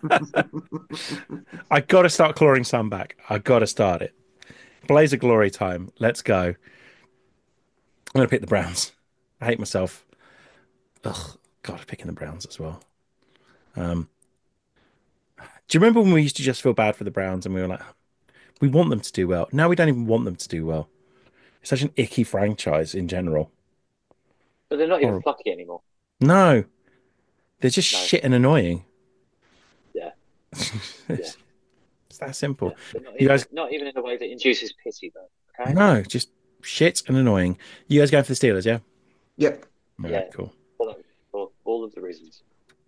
I got to start clawing some back. I got to start it. Blaze of glory time. Let's go. I'm going to pick the Browns. I hate myself. Ugh, God, I'm picking the Browns as well. Um, do you remember when we used to just feel bad for the Browns and we were like, we want them to do well. Now we don't even want them to do well. It's such an icky franchise in general. But they're not even Or, plucky anymore. no, they're just No. shit and annoying. Yeah. it's, Yeah. it's that simple. Yeah. But not You even, guys, not even in a way that induces pity, though. Okay. no, just shit and annoying. You guys going for the Steelers, yeah? Yep. All Yeah. right, cool. For, for all of the reasons.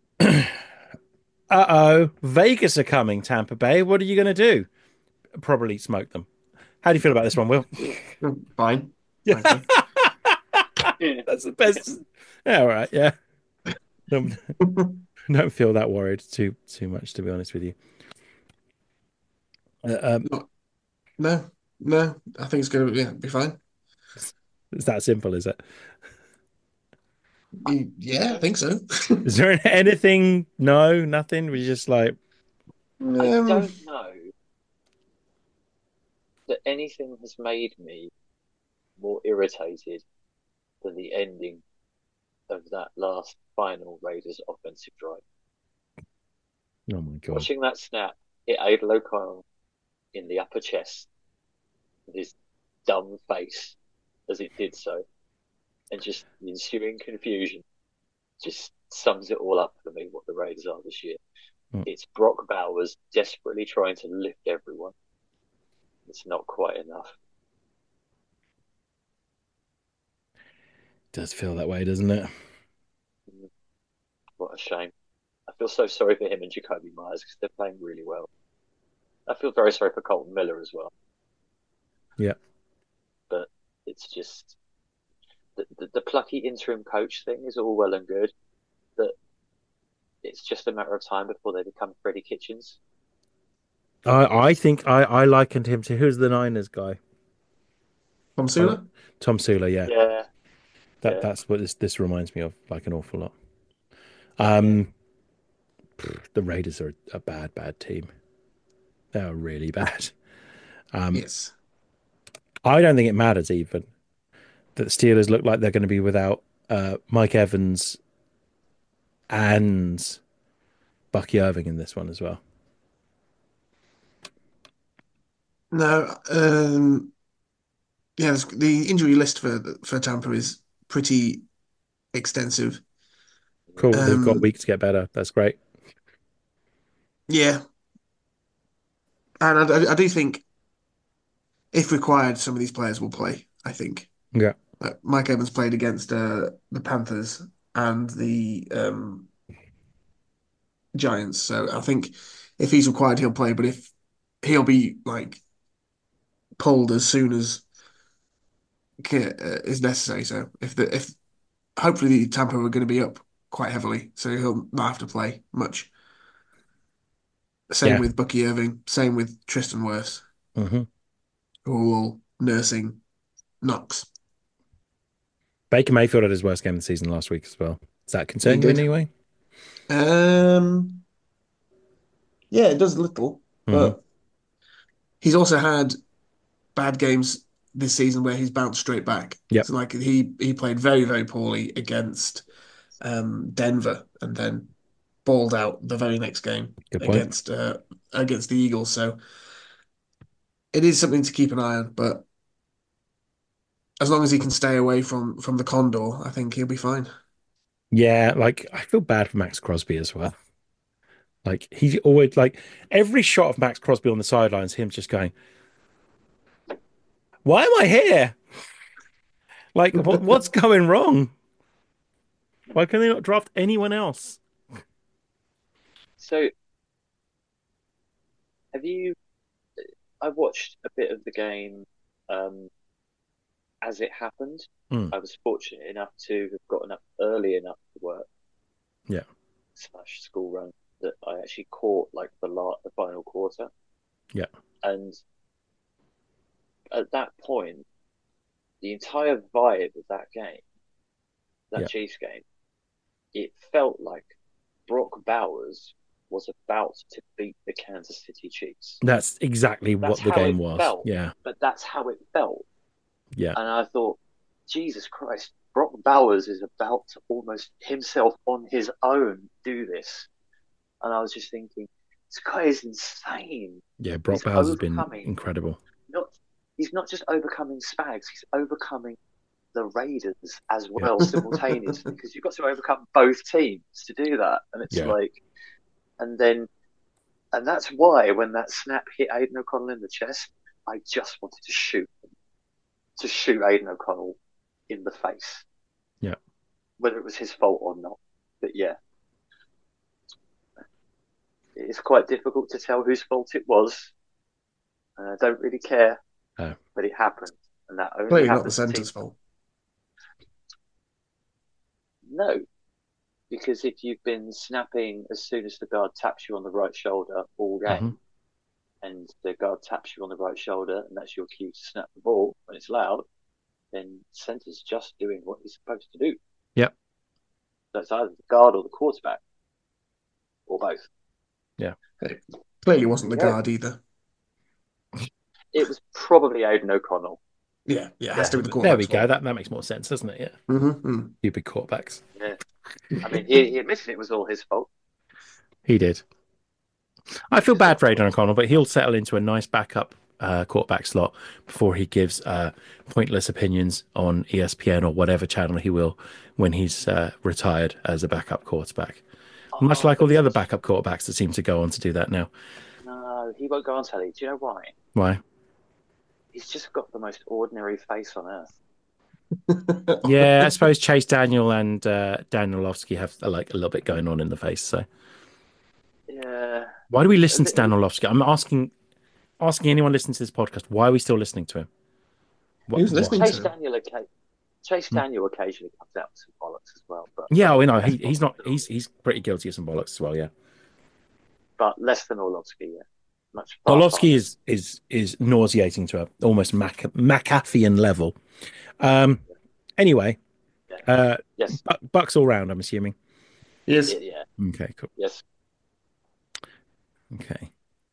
Uh-oh, Vegas are coming, Tampa Bay. What are you going to do? Probably smoke them. How do you feel about this one, Will? Fine. Yeah. Yeah. That's the best. Yeah, all right, yeah. Don't, don't feel that worried too too much, to be honest with you. Uh, um, No, no, I think it's going to yeah, be fine. it's that simple, is it? Y- Yeah, I think so. Is there anything? No, nothing. We just like, I Um, don't know that anything has made me more irritated than the ending of that last final Raiders offensive drive. oh my God. Watching that snap hit Aiden O'Connell in the upper chest with his dumb face as it did so, and just the ensuing confusion just sums it all up for me what the Raiders are this year. Mm. It's Brock Bowers desperately trying to lift everyone. It's not quite enough. Does feel that way, doesn't it? What a shame. I feel so sorry for him and Jacoby Myers because they're playing really well. I feel very sorry for Colton Miller as well. Yeah. But it's just the, the, the plucky interim coach thing is all well and good. That it's just a matter of time before they become Freddie Kitchens. I I think I I likened him to who's the Niners guy? Tom Sula? Tom Sula, yeah. Yeah. That yeah. that's what this this reminds me of, like an awful lot. Um, the Raiders are a bad, bad team. They are really bad. Um, Yes. I don't think it matters even that the Steelers look like they're going to be without uh, Mike Evans and Bucky Irving in this one as well. No, um, yeah, there's- the injury list for for Tampa is pretty extensive. Cool. They've got a Um, week to get better. That's great. yeah, and I, I do think if required, some of these players will play. I think Yeah. uh, Mike Evans played against uh, the Panthers and the um, Giants, so I think if he's required, he'll play. But if he'll be like pulled as soon as ca- uh, is necessary. So if the if hopefully the Tampa are going to be up quite heavily, so he'll not have to play much. Same Yeah. with Bucky Irving. Same with Tristan Wirfs. hmm who are all nursing knocks. Baker Mayfield had his worst game of the season last week as well. Does that He concern you in did. any way? Um, yeah, it does a little, hmm but he's also had bad games this season where he's bounced straight back. Yep. So like he he played very, very poorly against um, Denver and then balled out the very next game Good point. against uh, against the Eagles. So it is something to keep an eye on, but as long as he can stay away from from the Condor, I think he'll be fine. Yeah, like I feel bad for Max Crosby as well. Like he always like every shot of Max Crosby on the sidelines, him just going, "Why am I here? Like what what's going wrong? Why can they not draft anyone else?" So, have you? I watched a bit of the game um, as it happened. Mm, I was fortunate enough to have gotten up early enough to work yeah, slash school run that I actually caught like the la the final quarter. yeah, And at that point, the entire vibe of that game, that yeah. Chiefs game, it felt like Brock Bowers was about to beat the Kansas City Chiefs. That's exactly That's what the how game it was. felt, Yeah, but that's how it felt. yeah, And I thought, Jesus Christ, Brock Bowers is about to almost himself on his own do this. And I was just thinking, this guy is insane. yeah. Brock He's Bowers has been overcoming incredible. not he's not just overcoming Spags, he's overcoming the Raiders as Yeah, well simultaneously because you've got to overcome both teams to do that. And it's yeah, like, and then, and that's why when that snap hit Aiden O'Connell in the chest, I just wanted to shoot him, to shoot Aiden O'Connell in the face, yeah. whether it was his fault or not. But yeah, it's quite difficult to tell whose fault it was. And I don't really care, Oh, but it happened. And that only Clearly not the happens to centre's teams. fault. No, because if you've been snapping as soon as the guard taps you on the right shoulder all game, hmm and the guard taps you on the right shoulder, and that's your cue to snap the ball when it's loud, then center's just doing what he's supposed to do. Yep. So it's either the guard or the quarterback, or both. Yeah. It clearly wasn't the Yeah. guard either. It was probably Aiden O'Connell. Yeah, yeah, it has to be the There quarterback's we go. fault. That that makes more sense, doesn't it? Yeah. Mm-hmm. Stupid quarterbacks. Yeah. I mean, he, he admitted it was all his fault. He did. I feel bad for Aidan O'Connell, but he'll settle into a nice backup uh, quarterback slot before he gives uh, pointless opinions on E S P N or whatever channel he will when he's uh, retired as a backup quarterback. Much Oh, like all the but other backup quarterbacks that seem to go on to do that now. no, he won't go on telly. Do you know why? Why? He's just got the most ordinary face on earth. Yeah, I suppose Chase Daniel and uh, Dan Orlovsky have uh, like a little bit going on in the face. So Yeah. why do we listen to He- Dan Orlovsky? I'm asking asking anyone listening to this podcast, why are we still listening to him? What, Who's what- listening Chase to him? Daniel, occa- Chase Hmm. Daniel occasionally comes out with some bollocks as well, but Yeah, well, you know, he, Less he's not. than- He's he's pretty guilty of some bollocks as well. Yeah, but less than Orlovsky. Yeah, much. far, Orlovsky far. is is is nauseating to a almost Mac, McAfeean level. Um. Anyway, uh, Yes. Bu- Bucks all round. I'm assuming. Yes. Yeah, yeah. Okay. Cool. Yes. Okay.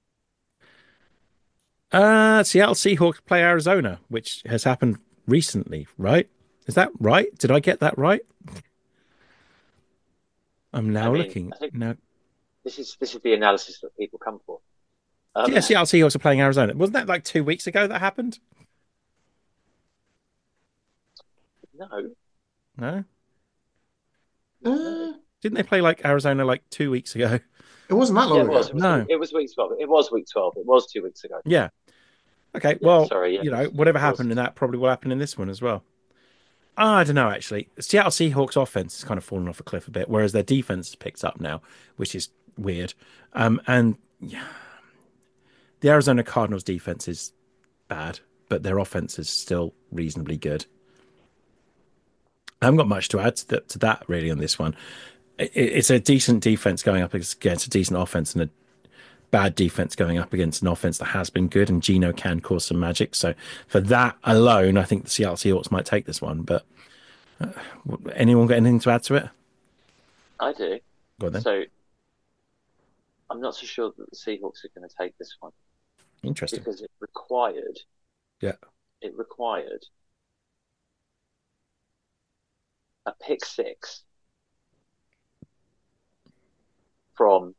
Uh, Seattle Seahawks play Arizona, which has happened recently, right? Is that right? Did I get that right? I'm now I mean, looking. I think- Now, This is this is the analysis that people come for. Um, yeah, Seattle Seahawks are playing Arizona. Wasn't that like two weeks ago that happened? No. No, Uh, didn't they play like Arizona like two weeks ago? it wasn't that long Yeah, it ago. was. It was, No. it was week twelve. It was week twelve. It was two weeks ago. Yeah. Okay. Yeah, well, sorry, yeah, you it know, was- whatever it was. happened in that probably will happen in this one as well. Ah, I don't know, actually. The Seattle Seahawks offense has kind of fallen off a cliff a bit, whereas their defense has picked up now, which is weird. Um, and yeah, the Arizona Cardinals defense is bad, but their offense is still reasonably good. I haven't got much to add to that, to that really on this one. It, it's a decent defense going up against a decent offense, and a bad defense going up against an offense that has been good, and Geno can cause some magic. So for that alone, I think the Seattle Seahawks might take this one. But uh, anyone got anything to add to it? I do. Go on then. So I'm not so sure that the Seahawks are going to take this one Interesting. because it required, Yeah. it required a pick six from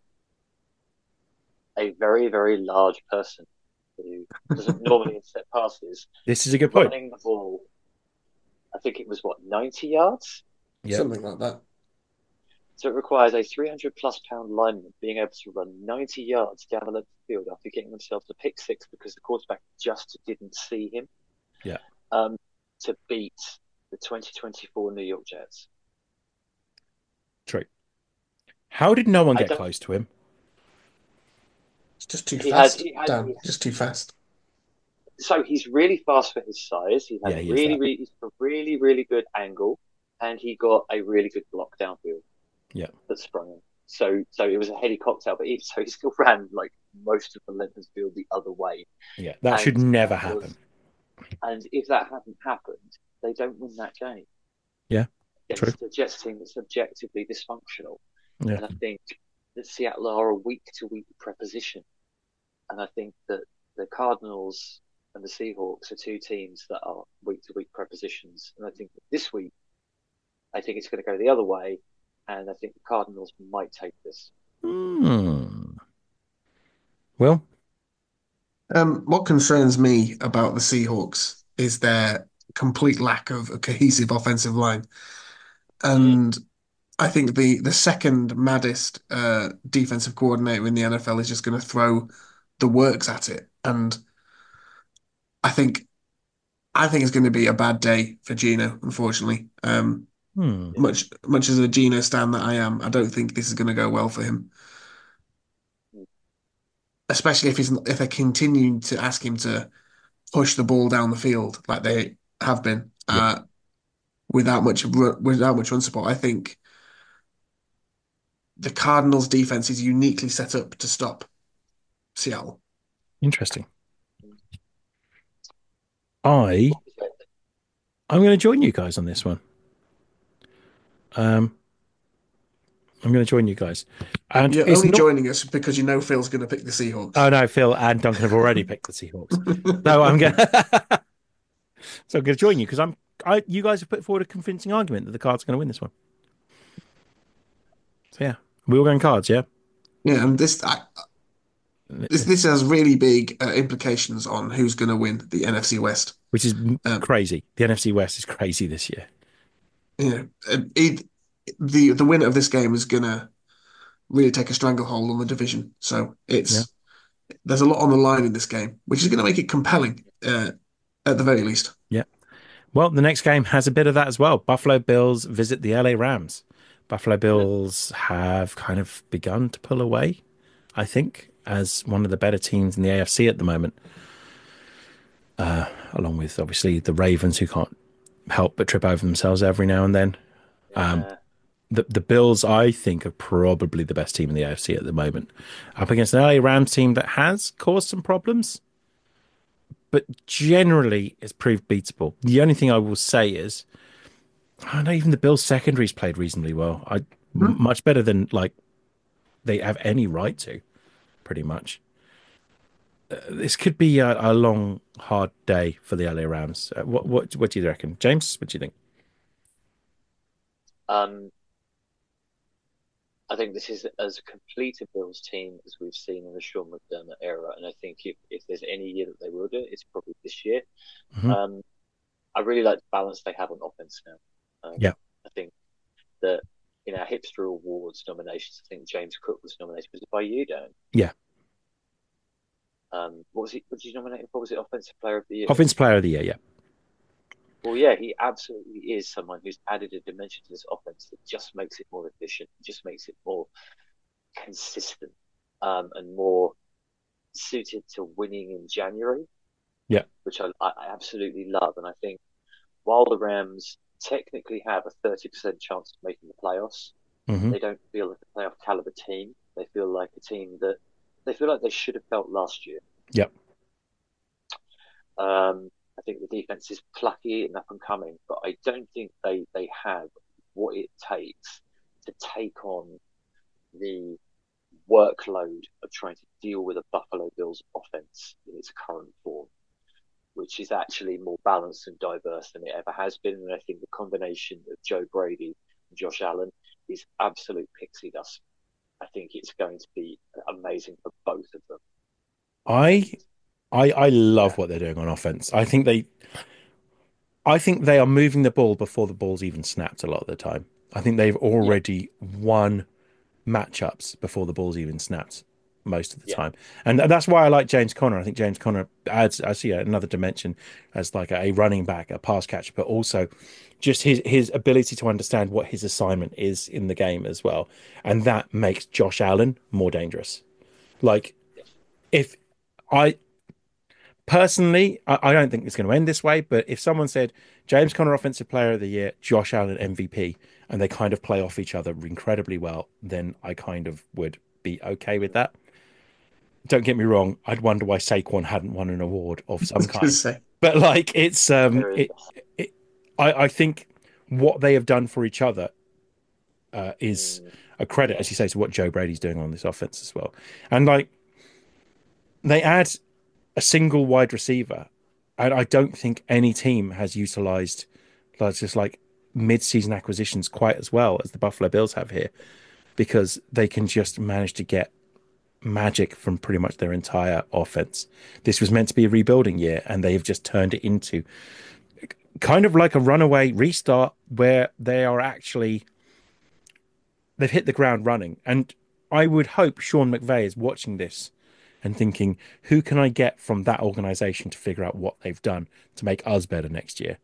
a very, very large person who doesn't normally intercept passes, This is a good point. running the ball. I think it was what, ninety yards? Yeah. Something like that. So it requires a three hundred plus pound lineman being able to run ninety yards down the left field after getting themselves a pick six because the quarterback just didn't see him. Yeah. Um, to beat the twenty twenty-four New York Jets. True. How did no one I get don't- close to him? It's just too He fast. had- he had- Dan. he- Just too fast. So he's really fast for his size. He had Yeah, he is really, that. really, he's got a really, really good angle, and he got a really good block downfield. Yeah. That sprung him. So, so it was a heady cocktail, but he, so he still ran like most of the length of the field the other way. Yeah, that And should never that was- happen. And if that hadn't happened, they don't win that game. Yeah, It's true. the Jets team that's objectively dysfunctional. Yeah. And I think that Seattle are a week-to-week preposition. And I think that the Cardinals and the Seahawks are two teams that are week-to-week prepositions. And I think that this week, I think it's going to go the other way. And I think the Cardinals might take this. Hmm. Well, Um, what concerns me about the Seahawks is their complete lack of a cohesive offensive line. And I think the the second maddest uh, defensive coordinator in the N F L is just going to throw the works at it. And I think I think it's going to be a bad day for Geno, unfortunately. Um, hmm. much much as a Geno stan that I am, I don't think this is going to go well for him. Especially if he's if they're continuing to ask him to push the ball down the field like they have been uh, without much ru- without much run support. I think the Cardinals' defense is uniquely set up to stop Seattle. Interesting. I I'm going to join you guys on this one. Um, I'm going to join you guys. And You're it's only not- joining us because you know Phil's going to pick the Seahawks. Oh no, Phil and Duncan have already picked the Seahawks. No, I'm going. So I'm going to join you because I'm. I you guys have put forward a convincing argument that the Cards are going to win this one. So yeah, we all going Cards, yeah. Yeah, and this I, this this has really big uh, implications on who's going to win the N F C West. Which is Um, crazy. The N F C West is crazy this year. You know, uh, it, the the winner of this game is going to really take a stranglehold on the division. So it's there's a lot on the line in this game, which is going to make it compelling uh, at the very least. Well, the next game has a bit of that as well. Buffalo Bills visit the L A Rams. Buffalo Bills have kind of begun to pull away, I think, as one of the better teams in the A F C at the moment. Uh, along with, obviously, the Ravens, who can't help but trip over themselves every now and then. Um, Uh, The, the Bills, I think, are probably the best team in the A F C at the moment. Up against an L A Rams team that has caused some problems, but generally it's proved beatable. The only thing I will say is, I know even the Bills secondaries played reasonably well. I Hmm. much better than like they have any right to, pretty much. Uh, this could be a, a long, hard day for the L A Rams. Uh, what what what do you reckon, James? What do you think? um, I think this is as complete a Bills team as we've seen in the Sean McDermott era, and I think if, if there's any year that they will do it, it's probably this year. Mhm. Um, I really like the balance they have on offense now. Um, Yeah. I think that in our hipster awards nominations, I think James Cook was nominated. Was it by you, Dan? Yeah. Um, what was he? What did you nominate him for? Was it Offensive Player of the Year? Offensive Player of the Year, yeah. Well, yeah, he absolutely is someone who's added a dimension to this offense that just makes it more efficient, just makes it more consistent, um, and more suited to winning in January. Yeah. Which I, I absolutely love. And I think while the Rams technically have a thirty percent chance of making the playoffs, hmm they don't feel like a playoff caliber team. They feel like a team that they feel like they should have felt last year. Yep. Um, I think the defense is plucky and up and coming, but I don't think they they have what it takes to take on the workload of trying to deal with a Buffalo Bills offense in its current form, which is actually more balanced and diverse than it ever has been. And I think the combination of Joe Brady and Josh Allen is absolute pixie dust. I think it's going to be amazing for both of them. I I I love Yeah. what they're doing on offense. I think they I think they are moving the ball before the ball's even snapped a lot of the time. I think they've Yeah. already won matchups before the ball's even snapped most of the Yeah. time. And that's why I like James Conner. I think James Conner adds, I see another dimension as like a running back, a pass catcher, but also just his his ability to understand what his assignment is in the game as well. And that makes Josh Allen more dangerous. Like Yes. if I personally, I, I don't think it's going to end this way, but if someone said James Conner Offensive Player of the Year, Josh Allen M V P, and they kind of play off each other incredibly well, then I kind of would be okay with that. Don't get me wrong, I'd wonder why Saquon hadn't won an award of I some was going to kind. say. But like it's um There is. it, it I, I think what they have done for each other uh, is Mm, a credit, as you say, yes. to what Joe Brady's doing on this offense as well. And like they add a single wide receiver, and I don't think any team has utilized like just like mid-season acquisitions quite as well as the Buffalo Bills have here, because they can just manage to get magic from pretty much their entire offense. This was meant to be a rebuilding year, and they've just turned it into kind of like a runaway restart where they are actually they've hit the ground running. And I would hope Sean McVay is watching this and thinking, who can I get from that organization to figure out what they've done to make us better next year?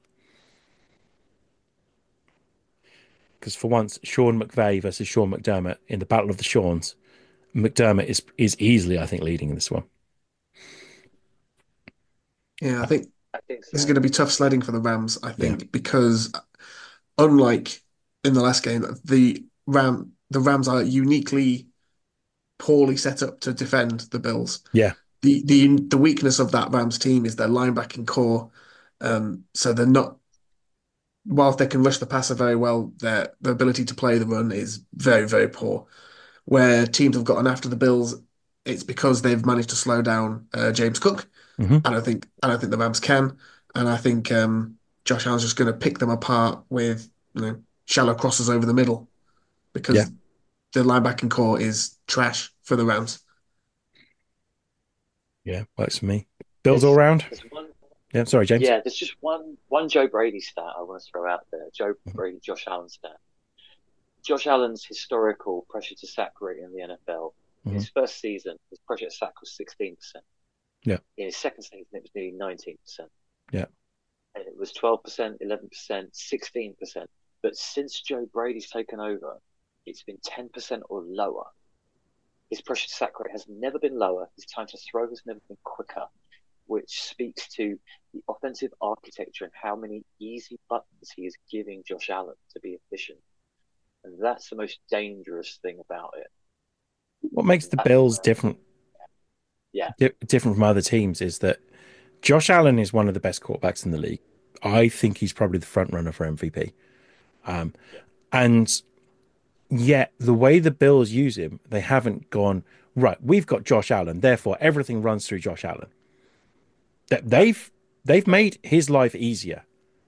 Because for once, Sean McVay versus Sean McDermott in the Battle of the Seans, McDermott is is easily, I think, leading in this one. Yeah, I think I think this is so. going to be tough sledding for the Rams, I Yeah. think, because unlike in the last game, the Ram the Rams are uniquely poorly set up to defend the Bills. Yeah. The the the weakness of that Rams team is their linebacking core. Um, so they're not whilst they can rush the passer very well, their their ability to play the run is very, very poor. Where teams have gotten after the Bills, it's because they've managed to slow down uh, James Cook. Mm-hmm. I don't think I don't think the Rams can, and I think um, Josh Allen's just going to pick them apart with you know shallow crosses over the middle Yeah. because the linebacking core is trash for the Rams. Yeah. Works for me. Bills all There's round. there's one Yeah. Sorry, James. yeah, there's just one one Joe Brady stat I want to throw out there. Joe Brady, Josh Allen stat. Josh Allen's historical pressure to sack rate in the N F L. In Mm-hmm. his first season, his pressure to sack was sixteen percent. Yeah. In his second season, it was nearly nineteen percent. Yeah. And it was twelve percent, eleven percent, sixteen percent. But since Joe Brady's taken over, it's been ten percent or lower. His pressure to sack rate has never been lower. His time to throw has never been quicker, which speaks to the offensive architecture and how many easy buttons he is giving Josh Allen to be efficient. And that's the most dangerous thing about it. What makes the That's Bills where, different yeah, di- different from other teams is that Josh Allen is one of the best quarterbacks in the league. I think he's probably the front runner for M V P. Um, yeah, and yet, the way the Bills use him, they haven't gone, right, we've got Josh Allen, therefore everything runs through Josh Allen. That no, they've they've no, made his life easier.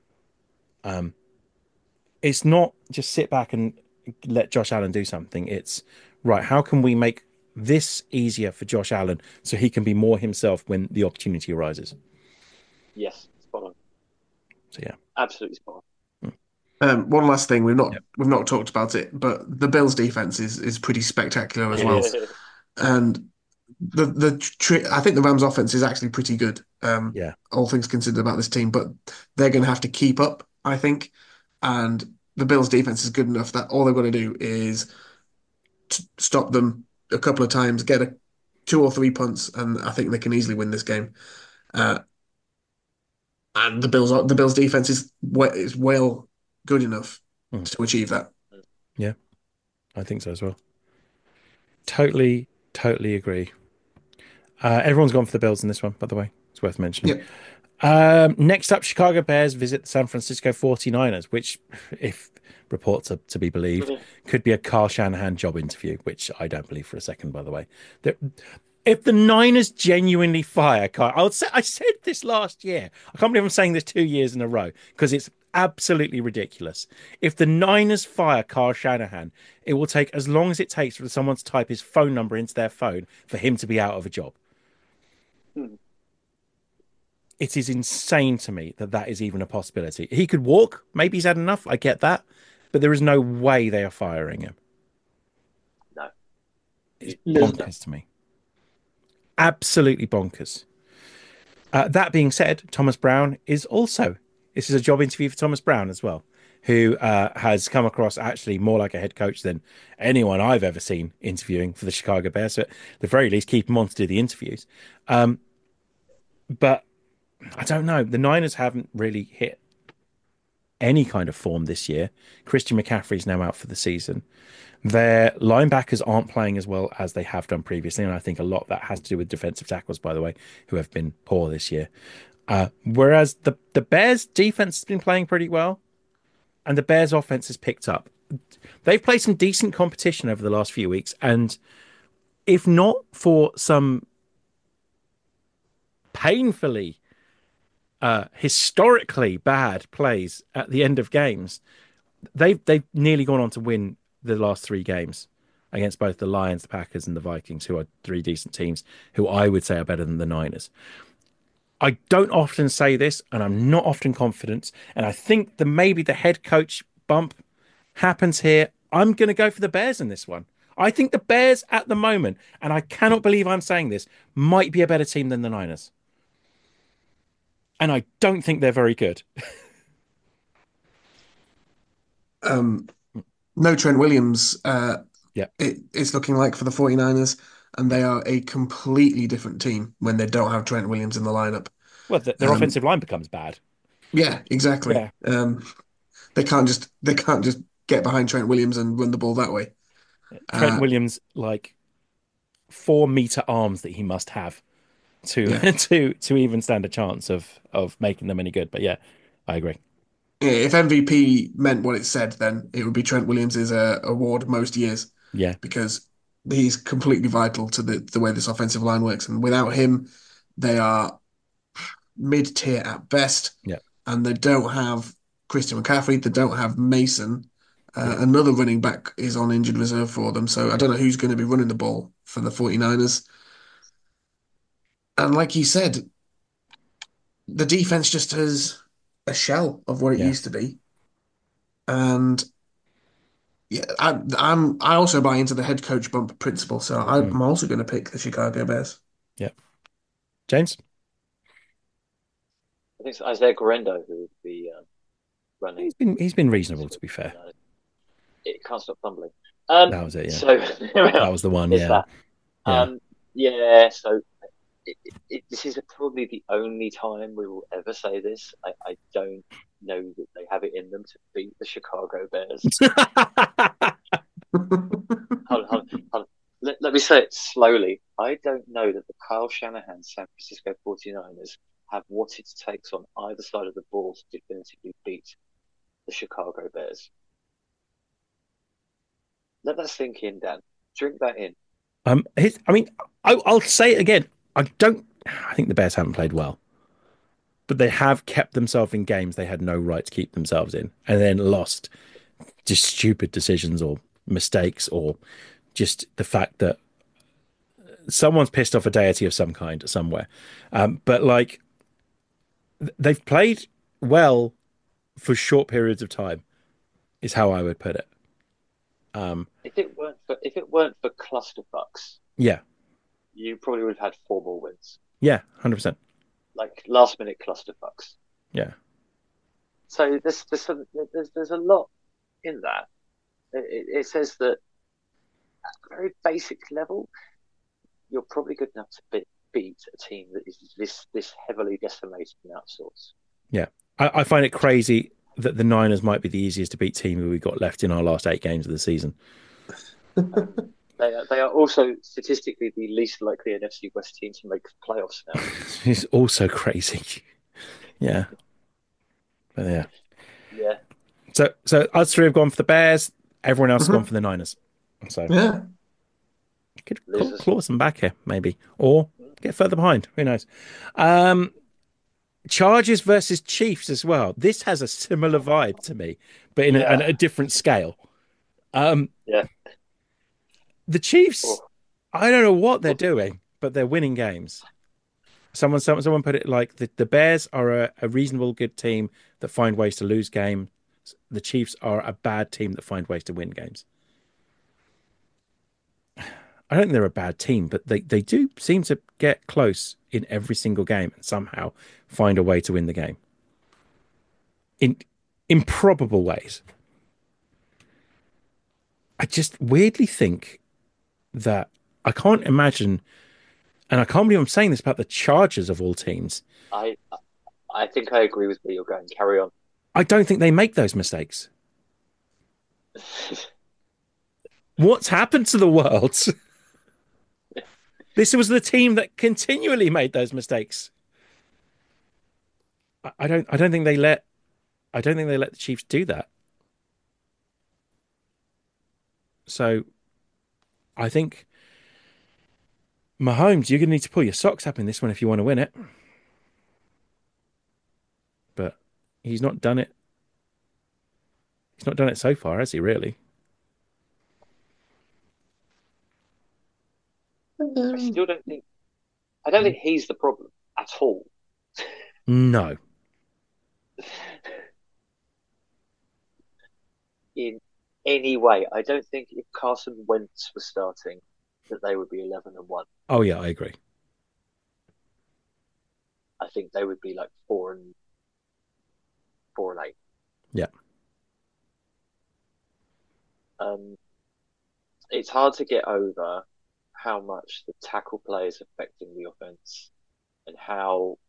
Um, it's not just sit back and let Josh Allen do something. It's right, how can we make this easier for Josh Allen so he can be more himself when the opportunity arises? yes, spot on. So yeah. Absolutely spot on. Um, one last thing, we've not Yep. we've not talked about it, but the Bills' defense is is pretty spectacular as well. And the the tri I think the Rams' offense is actually pretty good. Um, Yeah. all things considered about this team, but they're going to have to keep up, I think. And the Bills' defense is good enough that all they've got to do is t stop them a couple of times, get a two or three punts, and I think they can easily win this game. Uh, and the Bills the Bills' defense is we- is well good enough Mm. to achieve that. Yeah, I think so as well. Totally, totally agree. Uh, everyone's gone for the Bills in this one, by the way. It's worth mentioning. Yep. Um, next up, Chicago Bears visit the San Francisco forty-niners, which, if reports are to be believed, could be a Carl Shanahan job interview, which I don't believe for a second, by the way. The, if the Niners genuinely fire Carl, I, would say, I said this last year. I can't believe I'm saying this two years in a row because it's absolutely ridiculous. If the Niners fire Carl Shanahan, it will take as long as it takes for someone to type his phone number into their phone for him to be out of a job. Hmm. It is insane to me that that is even a possibility. He could walk. Maybe he's had enough. I get that. But there is no way they are firing him. No. It's No. bonkers to me. Absolutely bonkers. Uh, that being said, Thomas Brown is also, this is a job interview for Thomas Brown as well, who uh, has come across actually more like a head coach than anyone I've ever seen interviewing for the Chicago Bears. So at the very least, keep him on to do the interviews. Um, but I don't know. The Niners haven't really hit any kind of form this year. Christian McCaffrey's now out for the season. Their linebackers aren't playing as well as they have done previously, and I think a lot of that has to do with defensive tackles, by the way, who have been poor this year. Uh, whereas the, the Bears' defense has been playing pretty well, and the Bears' offense has picked up. They've played some decent competition over the last few weeks, and if not for some painfully Uh, historically bad plays at the end of games, they've they've nearly gone on to win the last three games against both the Lions, the Packers, and the Vikings, who are three decent teams who I would say are better than the Niners. I don't often say this, and I'm not often confident, and I think that maybe the head coach bump happens here. I'm going to go for the Bears in this one. I think the Bears at the moment, and I cannot believe I'm saying this, might be a better team than the Niners. And I don't think they're very good. Um, no Trent Williams, uh, Yeah. it, it's looking like for the forty-niners, and they are a completely different team when they don't have Trent Williams in the lineup. Well, th- their Um, offensive line becomes bad. Yeah, exactly. Yeah. Um, they can't just they can't just get behind Trent Williams and run the ball that way. Trent Uh, Williams, like four meter arms that he must have to Yeah. to to even stand a chance of of making them any good. But yeah, I agree. Yeah, if M V P meant what it said, then it would be Trent Williams' uh, award most years Yeah, because he's completely vital to the, the way this offensive line works. And without him, they are mid-tier at best. Yeah. And they don't have Christian McCaffrey. They don't have Mason. Uh, Yeah. Another running back is on injured reserve for them. So I don't know who's going to be running the ball for the forty-niners. And like you said, the defense just has a shell of what it Yeah. used to be. And yeah, I, I'm I also buy into the head coach bump principle, so I'm Mm. also going to pick the Chicago Bears. James. I think it's Isaiah Guerrero who would be um, running. He's been he's been reasonable to be fair. It can't stop tumbling. Um, That was it. Yeah, So that was the one. it's Yeah, that. Yeah. Um, yeah. So it, it, it, this is probably the only time we will ever say this. I, I don't know that they have it in them to beat the Chicago Bears. hold, hold, hold. Let, let me say it slowly. I don't know that the Kyle Shanahan San Francisco forty-niners have what it takes on either side of the ball to definitively beat the Chicago Bears. Let that sink in, Dan. Drink that in. um, his, I mean, I, I'll say it again. I don't. I think the Bears haven't played well, but they have kept themselves in games they had no right to keep themselves in, and then lost just stupid decisions or mistakes, or just the fact that someone's pissed off a deity of some kind somewhere. Um, but like, they've played well for short periods of time, is how I would put it. Um, If it weren't for if it weren't for clusterfucks, yeah, you probably would have had four more wins. yeah, one hundred percent. Like last minute clusterfucks. Yeah. So there's there's some, there's there's a lot in that. It, it says that at a very basic level, you're probably good enough to beat, beat a team that is this this heavily decimated and outsourced. Yeah. I, I find it crazy that the Niners might be the easiest to beat team who we got left in our last eight games of the season. Um, They are, they are also statistically the least likely N F C West team to make playoffs now. It's also crazy. Yeah. But yeah. Yeah. So so us three have gone for the Bears. Everyone else has gone Mhm. for the Niners. So Yeah. could claw, Losers. claw some back here, maybe. Or get further behind. Who knows? Um Chargers versus Chiefs as well. This has a similar vibe to me, but in a, Yeah. a different scale. Um Yeah. the Chiefs, Oh, I don't know what they're oh, doing, but they're winning games. Someone, someone, someone put it like the, the Bears are a, a reasonable good team that find ways to lose games. The Chiefs are a bad team that find ways to win games. I don't think they're a bad team, but they, they do seem to get close in every single game and somehow find a way to win the game in improbable ways. I just weirdly think that I can't imagine, and I can't believe I'm saying this about the Chargers of all teams. I I think I agree with where you're going. Carry on. I don't think they make those mistakes. What's happened to the world? This was the team that continually made those mistakes. I, I don't. I don't think they let. I don't think they let the Chiefs do that. So I think Mahomes, you're going to need to pull your socks up in this one if you want to win it. But he's not done it. He's not done it so far, has he? Really? I Um, still don't think I don't think he's the problem at all. No. In any way. I don't think if Carson Wentz was starting that they would be eleven and one. Oh yeah, I agree. I think they would be like four and four and eight. Yeah. Um, it's hard to get over how much the tackle play is affecting the offense and how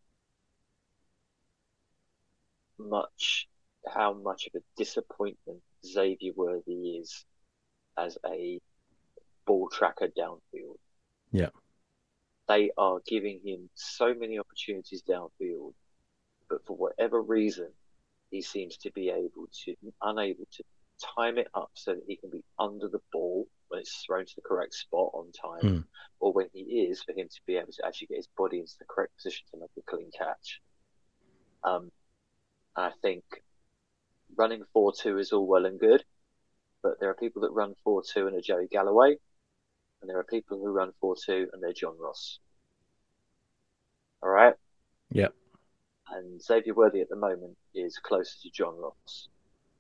much how much of a disappointment Xavier Worthy is as a ball tracker downfield. Yeah. They are giving him so many opportunities downfield, but for whatever reason, he seems to be able to unable to time it up so that he can be under the ball when it's thrown to the correct spot on time, Mm. or when he is, for him to be able to actually get his body into the correct position to make a clean catch. Um, and I think running four two is all well and good, but there are people that run four two and are Joey Galloway, and there are people who run four two and they're John Ross. All right? Yeah. And Xavier Worthy at the moment is closer to John Ross.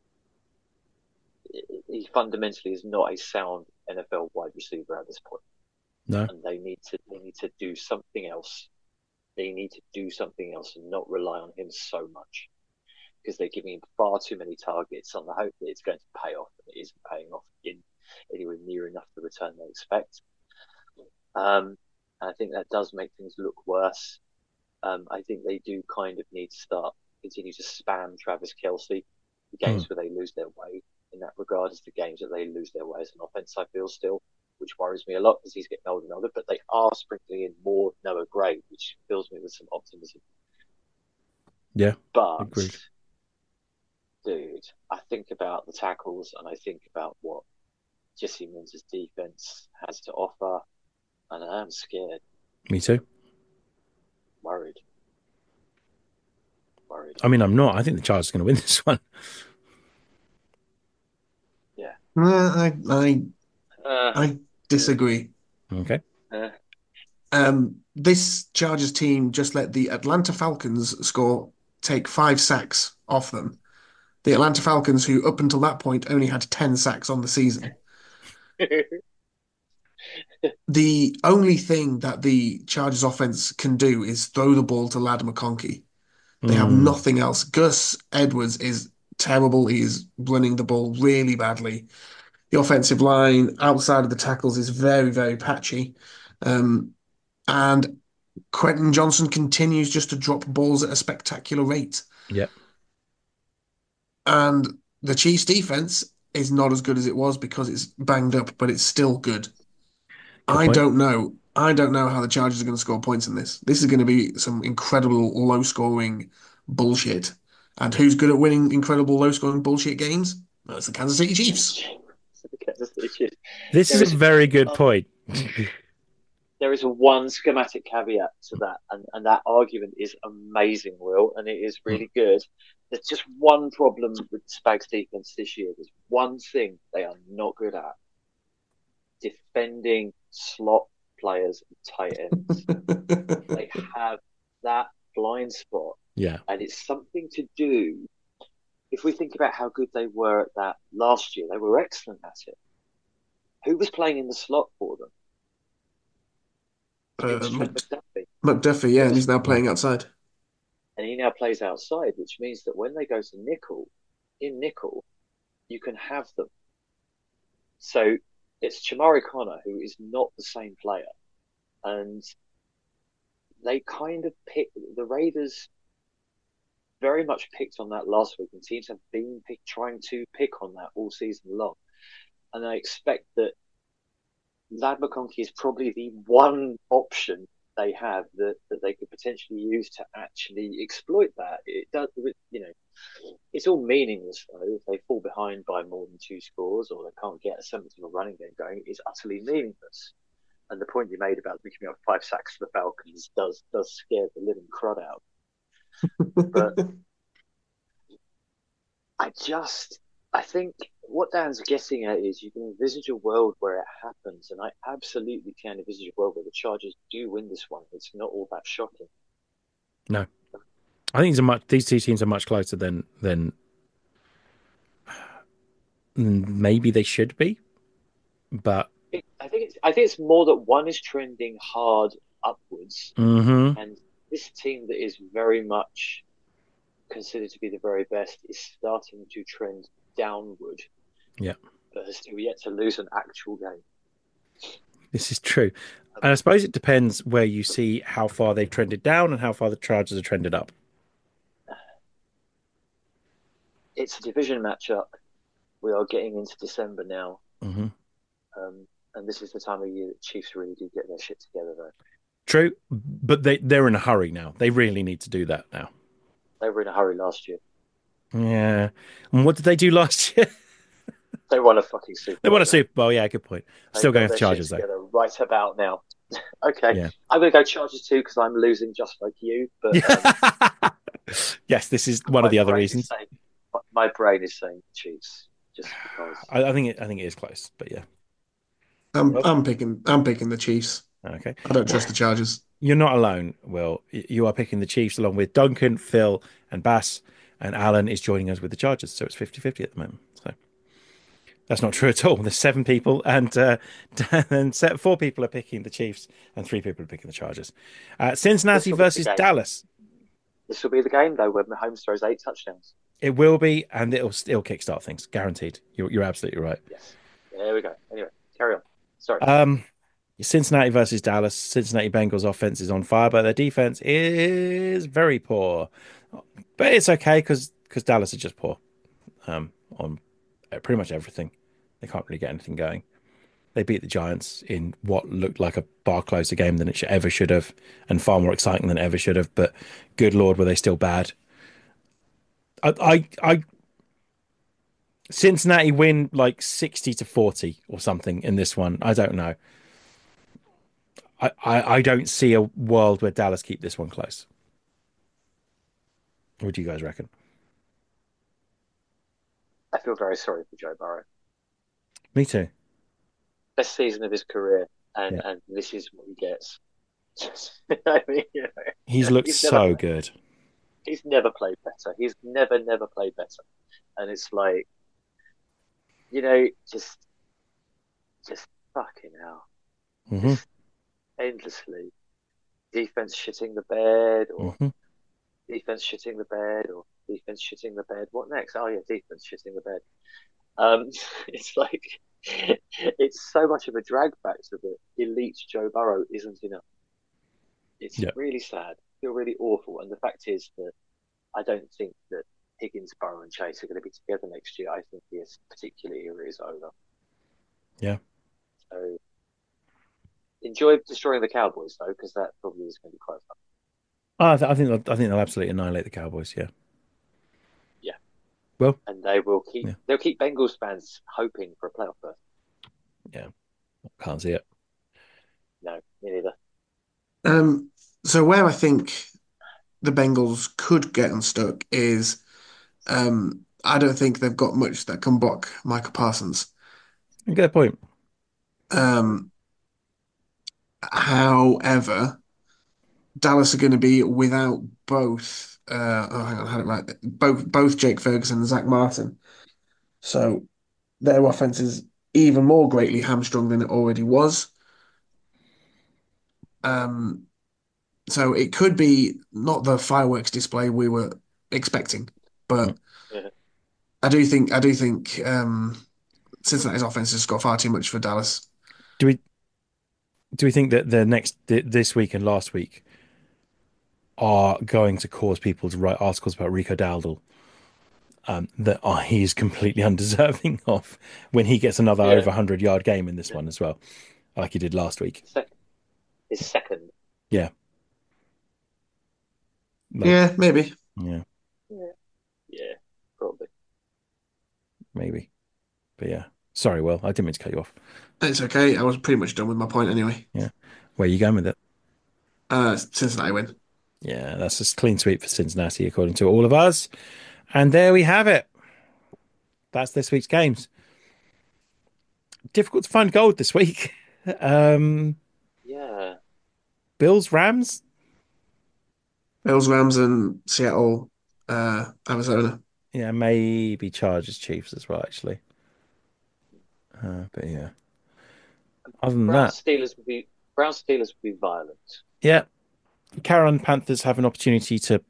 He fundamentally is not a sound N F L wide receiver at this point. No. And they need to they need to do something else. They need to do something else and not rely on him so much. Because they're giving him far too many targets on the hope that it's going to pay off, and it isn't paying off in anywhere near enough the return they expect. Um, and I think that does make things look worse. Um, I think they do kind of need to start continue to spam Travis Kelce. The games Mm. where they lose their way in that regard is the games that they lose their way as an offense, I feel still, which worries me a lot because he's getting older and older, but they are sprinkling in more Noah Gray, which fills me with some optimism. Yeah. But, Agreed. dude, I think about the tackles and I think about what Jesse Minter's defense has to offer, and I am scared, Me too. worried. Worried. I mean, I'm not. I think the Chargers are going to win this one. Yeah. uh, I I Uh, I disagree. Okay. uh, Um, this Chargers team just let the Atlanta Falcons score take five sacks off them. The Atlanta Falcons, who up until that point only had ten sacks on the season. The only thing that the Chargers offense can do is throw the ball to Lad McConkey. They have Mm. nothing else. Gus Edwards is terrible. He is running the ball really badly. The offensive line outside of the tackles is very, very patchy. Um, and Quentin Johnson continues just to drop balls at a spectacular rate. Yep. And the Chiefs defense is not as good as it was because it's banged up, but it's still good. I point. don't know. I don't know how the Chargers are going to score points in this. This is going to be some incredible low scoring bullshit. And who's good at winning incredible low scoring bullshit games? Well, it's the Kansas City Chiefs. This is There a is very good one, point. there is one schematic caveat to that, and, and that argument is amazing, Will, and it is really good. There's just one problem with Spags defense this year. There's one thing they are not good at: defending slot players and tight ends. They have that blind spot, Yeah. and it's something to do. If we think about how good they were at that last year, they were excellent at it. Who was playing in the slot for them? It Uh, was Trent Mc- McDuffie. McDuffie, yeah, It and was, he's now playing outside. and he now plays outside, which means that when they go to nickel, in nickel, you can have them. So it's Chamari Connor, who is not the same player. And they kind of pick, the Raiders very much picked on that last week, and teams have been pick, trying to pick on that all season long. And I expect that Lad McConkey is probably the one option they have that, that they could potentially use to actually exploit that. It does, you know, it's all meaningless though. If they fall behind by more than two scores or they can't get a semblance of a running game going, it's utterly meaningless. And the point you made about picking up five sacks for the Falcons does does scare the living crud out. But I just, I think what Dan's getting at is you can envisage a world where it happens, and I absolutely can envisage a world where the Chargers do win this one. It's not all that shocking. No, I think it's a much. These two teams are much closer than than maybe they should be, but It, I think it's, I think it's more that one is trending hard upwards, mm-hmm. and this team that is very much considered to be the very best is starting to trend downward. Yeah, but has still yet to lose an actual game. This is true. And I suppose it depends where you see how far they've trended down and how far the Chargers have trended up. It's a division matchup. We are getting into December now. Mm-hmm. Um, and this is the time of year that Chiefs really do get their shit together, though. True, but they, they're in a hurry now. They really need to do that now. They were in a hurry last year. Yeah. And what did they do last year? They won a fucking Super Bowl. They won a Super Bowl, yeah, good point. Still going with Chargers, though. Right about now. Okay. Yeah. I'm going to go Chargers too because I'm losing just like you. But um, yes, this is one of the other reasons. Saying, my brain is saying Chiefs just because. I, I think it, I think it is close, but yeah. I'm I'm picking I'm picking the Chiefs. Okay. I don't trust the Chargers. You're not alone, Will. You are picking the Chiefs along with Duncan, Phil, and Bass, and Alan is joining us with the Chargers. So it's fifty-fifty at the moment. So that's not true at all. There's seven people, and uh, and four people are picking the Chiefs, and three people are picking the Chargers. Uh, Cincinnati versus Dallas. This will be the game, though, when Mahomes throws eight touchdowns. It will be, and it'll still kickstart things, guaranteed. You're, you're absolutely right. Yes. There we go. Anyway, carry on. Sorry. Um, Cincinnati versus Dallas. Cincinnati Bengals offense is on fire, but their defense is very poor. But it's okay because because Dallas are just poor um, on pretty much everything. They can't really get anything going. They beat the Giants in what looked like a far closer game than it should, ever should have, and far more exciting than it ever should have. But good Lord, were they still bad? I, I, I Cincinnati win like sixty to forty or something in this one. I don't know. I, I, I don't see a world where Dallas keep this one close. What do you guys reckon? I feel very sorry for Joe Burrow. Me too. Best season of his career, and, yeah. and this is what he gets. I mean, you know, he's looked he's so good. He's never played better. He's never, never played better. And it's like, you know, just, just fucking hell. Mm-hmm. Just endlessly. Defense shitting the bed, or mm-hmm. defense shitting the bed, or defense shitting the bed. What next? Oh, yeah, defense shitting the bed. Um, it's like, it's so much of a drag factor that elite Joe Burrow isn't enough. It's yeah. really sad. I feel really awful. And the fact is that I don't think that Higgins, Burrow, and Chase are going to be together next year. I think this particular era is over. Yeah. So Enjoy destroying the Cowboys though, because that probably is going to be quite fun. Oh, I, th- I think they'll, I think they'll absolutely annihilate the Cowboys. Yeah. Yeah, Well, and they will keep yeah. they'll keep Bengals fans hoping for a playoff berth. Yeah. Can't see it. No, me neither. Um, so where I think the Bengals could get unstuck is um, I don't think they've got much that can block Michael Parsons. Good point. Um, however, Dallas are going to be without both. Uh, oh, hang on, I had it right. Both both Jake Ferguson and Zach Martin. So their offense is even more greatly hamstrung than it already was. Um, so it could be not the fireworks display we were expecting, but Yeah. I do think I do think um, Cincinnati's offense has got far too much for Dallas. Do we do we think that the next th- this week and last week are going to cause people to write articles about Rico Dowdle um, that oh, he's completely undeserving of when he gets another Yeah. over one hundred yard game in this one as well, like he did last week? Second, his second. Yeah. Like, Yeah, maybe. Yeah, Yeah, yeah, probably. maybe. But yeah. Sorry, Will. I didn't mean to cut you off. It's okay. I was pretty much done with my point anyway. Yeah. Where are you going with it? Uh, Cincinnati win. Yeah, that's just clean sweep for Cincinnati, according to all of us. And there we have it. That's this week's games. Difficult to find gold this week. Um, Yeah. Bills, Rams. Bills, Rams, and Seattle, uh, Arizona. Yeah, maybe Chargers, Chiefs as well, actually. Uh, but yeah. Other than Brown that, Steelers would be Brown Steelers would be violent. yeah, Carolina Panthers have an opportunity to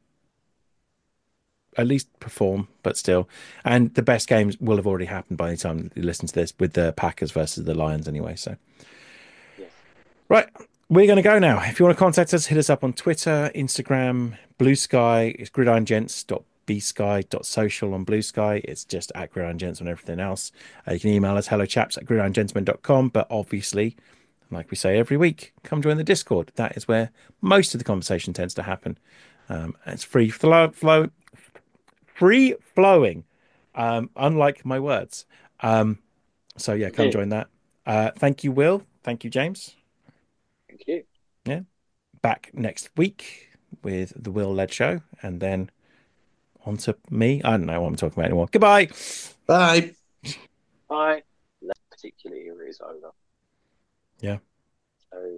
at least perform, but still. And the best games will have already happened by the time you listen to this with the Packers versus the Lions anyway. So, Yes. right, we're going to go now. If you want to contact us, hit us up on Twitter, Instagram, Blue Sky. It's gridirongents.bsky.social on Blue Sky. It's just at gridirongents on everything else. Uh, you can email us, hello chaps at gridirongentlemen dot com. But obviously, like we say every week, come join the Discord. That is where most of the conversation tends to happen. Um, it's free flow, flow, free flowing, um, unlike my words. Um, so yeah, come Yeah. join that. Uh, thank you, Will. Thank you, James. Thank you. Yeah, back next week with the Will led show, and then on to me. I don't know what I'm talking about anymore. Goodbye. Bye. Bye. That particular era is over. Yeah. So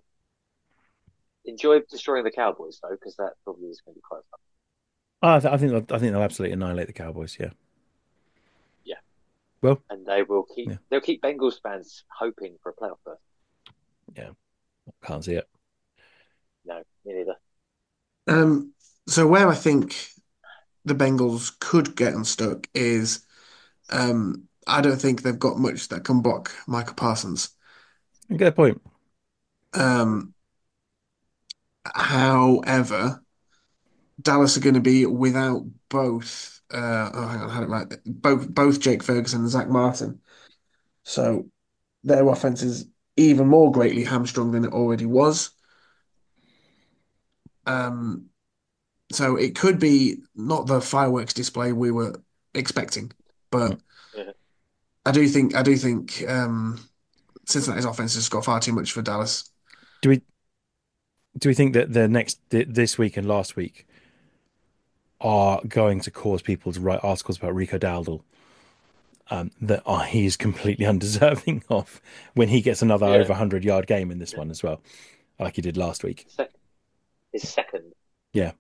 enjoy destroying the Cowboys though, because that probably is going to be quite fun. Oh, I, th- I think they'll, I think they'll absolutely annihilate the Cowboys. Yeah. Yeah. Well, and they will keep yeah. they'll keep Bengals fans hoping for a playoff berth. Yeah. Can't see it. No, me neither. Um, so where I think the Bengals could get unstuck is um, I don't think they've got much that can block Michael Parsons. Good point. Um, however, Dallas are going to be without both. Uh, oh, hang on, I had it right. Both both Jake Ferguson and Zach Martin. So their offense is even more greatly hamstrung than it already was. Um, so it could be not the fireworks display we were expecting, but Yeah. I do think I do think um, Cincinnati's offense has got far too much for Dallas. Do we do we think that the next th- this week and last week are going to cause people to write articles about Rico Dowdle um, that oh, he's completely undeserving of when he gets another Yeah. over one hundred yard game in this one as well, like he did last week? Second, his second. Yeah.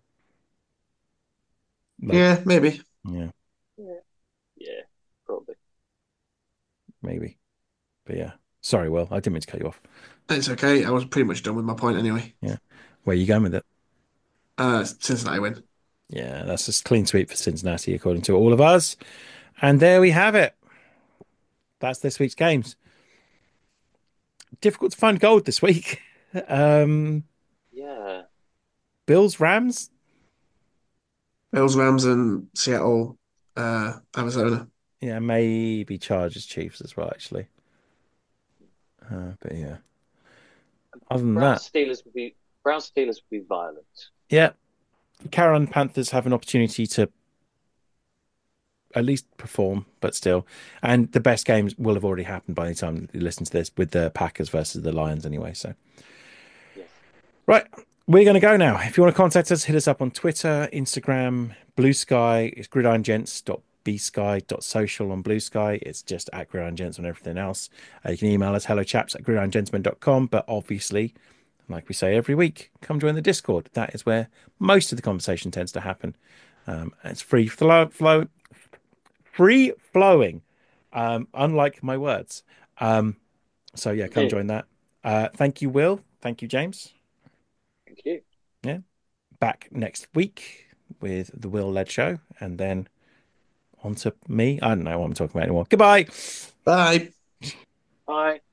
Like, Yeah, maybe. Yeah. Yeah. Yeah, probably. Maybe. But yeah. Sorry, Will. I didn't mean to cut you off. It's okay. I was pretty much done with my point anyway. Yeah. Where are you going with it? Uh, Cincinnati win. Yeah, that's just clean sweep for Cincinnati, according to all of us. And there we have it. That's this week's games. Difficult to find gold this week. Um, Yeah. Bills, Rams. Bills, Rams, and Seattle, uh, Arizona. Yeah, maybe Chargers, Chiefs as well, actually. Uh, but yeah. Other than Brown that, Steelers would be Brown Steelers would be violent. yeah, Carolina Panthers have an opportunity to at least perform, but still. And the best games will have already happened by the time you listen to this with the Packers versus the Lions anyway. So, Yes. right, we're going to go now. If you want to contact us, hit us up on Twitter, Instagram, Blue Sky. It's gridirongents.bsky.social on Blue Sky. It's just at Gridiron Gents on everything else. Uh, you can email us, hello chaps at gridirongentlemen dot com. But obviously, like we say every week, come join the Discord. That is where most of the conversation tends to happen. Um, it's free flow, flow, free flowing, um, unlike my words. Um, so yeah, come join that. Uh, thank you, Will. Thank you, James. Thank you. Yeah. Back next week with the Will led show, and then on to me. I don't know what I'm talking about anymore. Goodbye. Bye. Bye.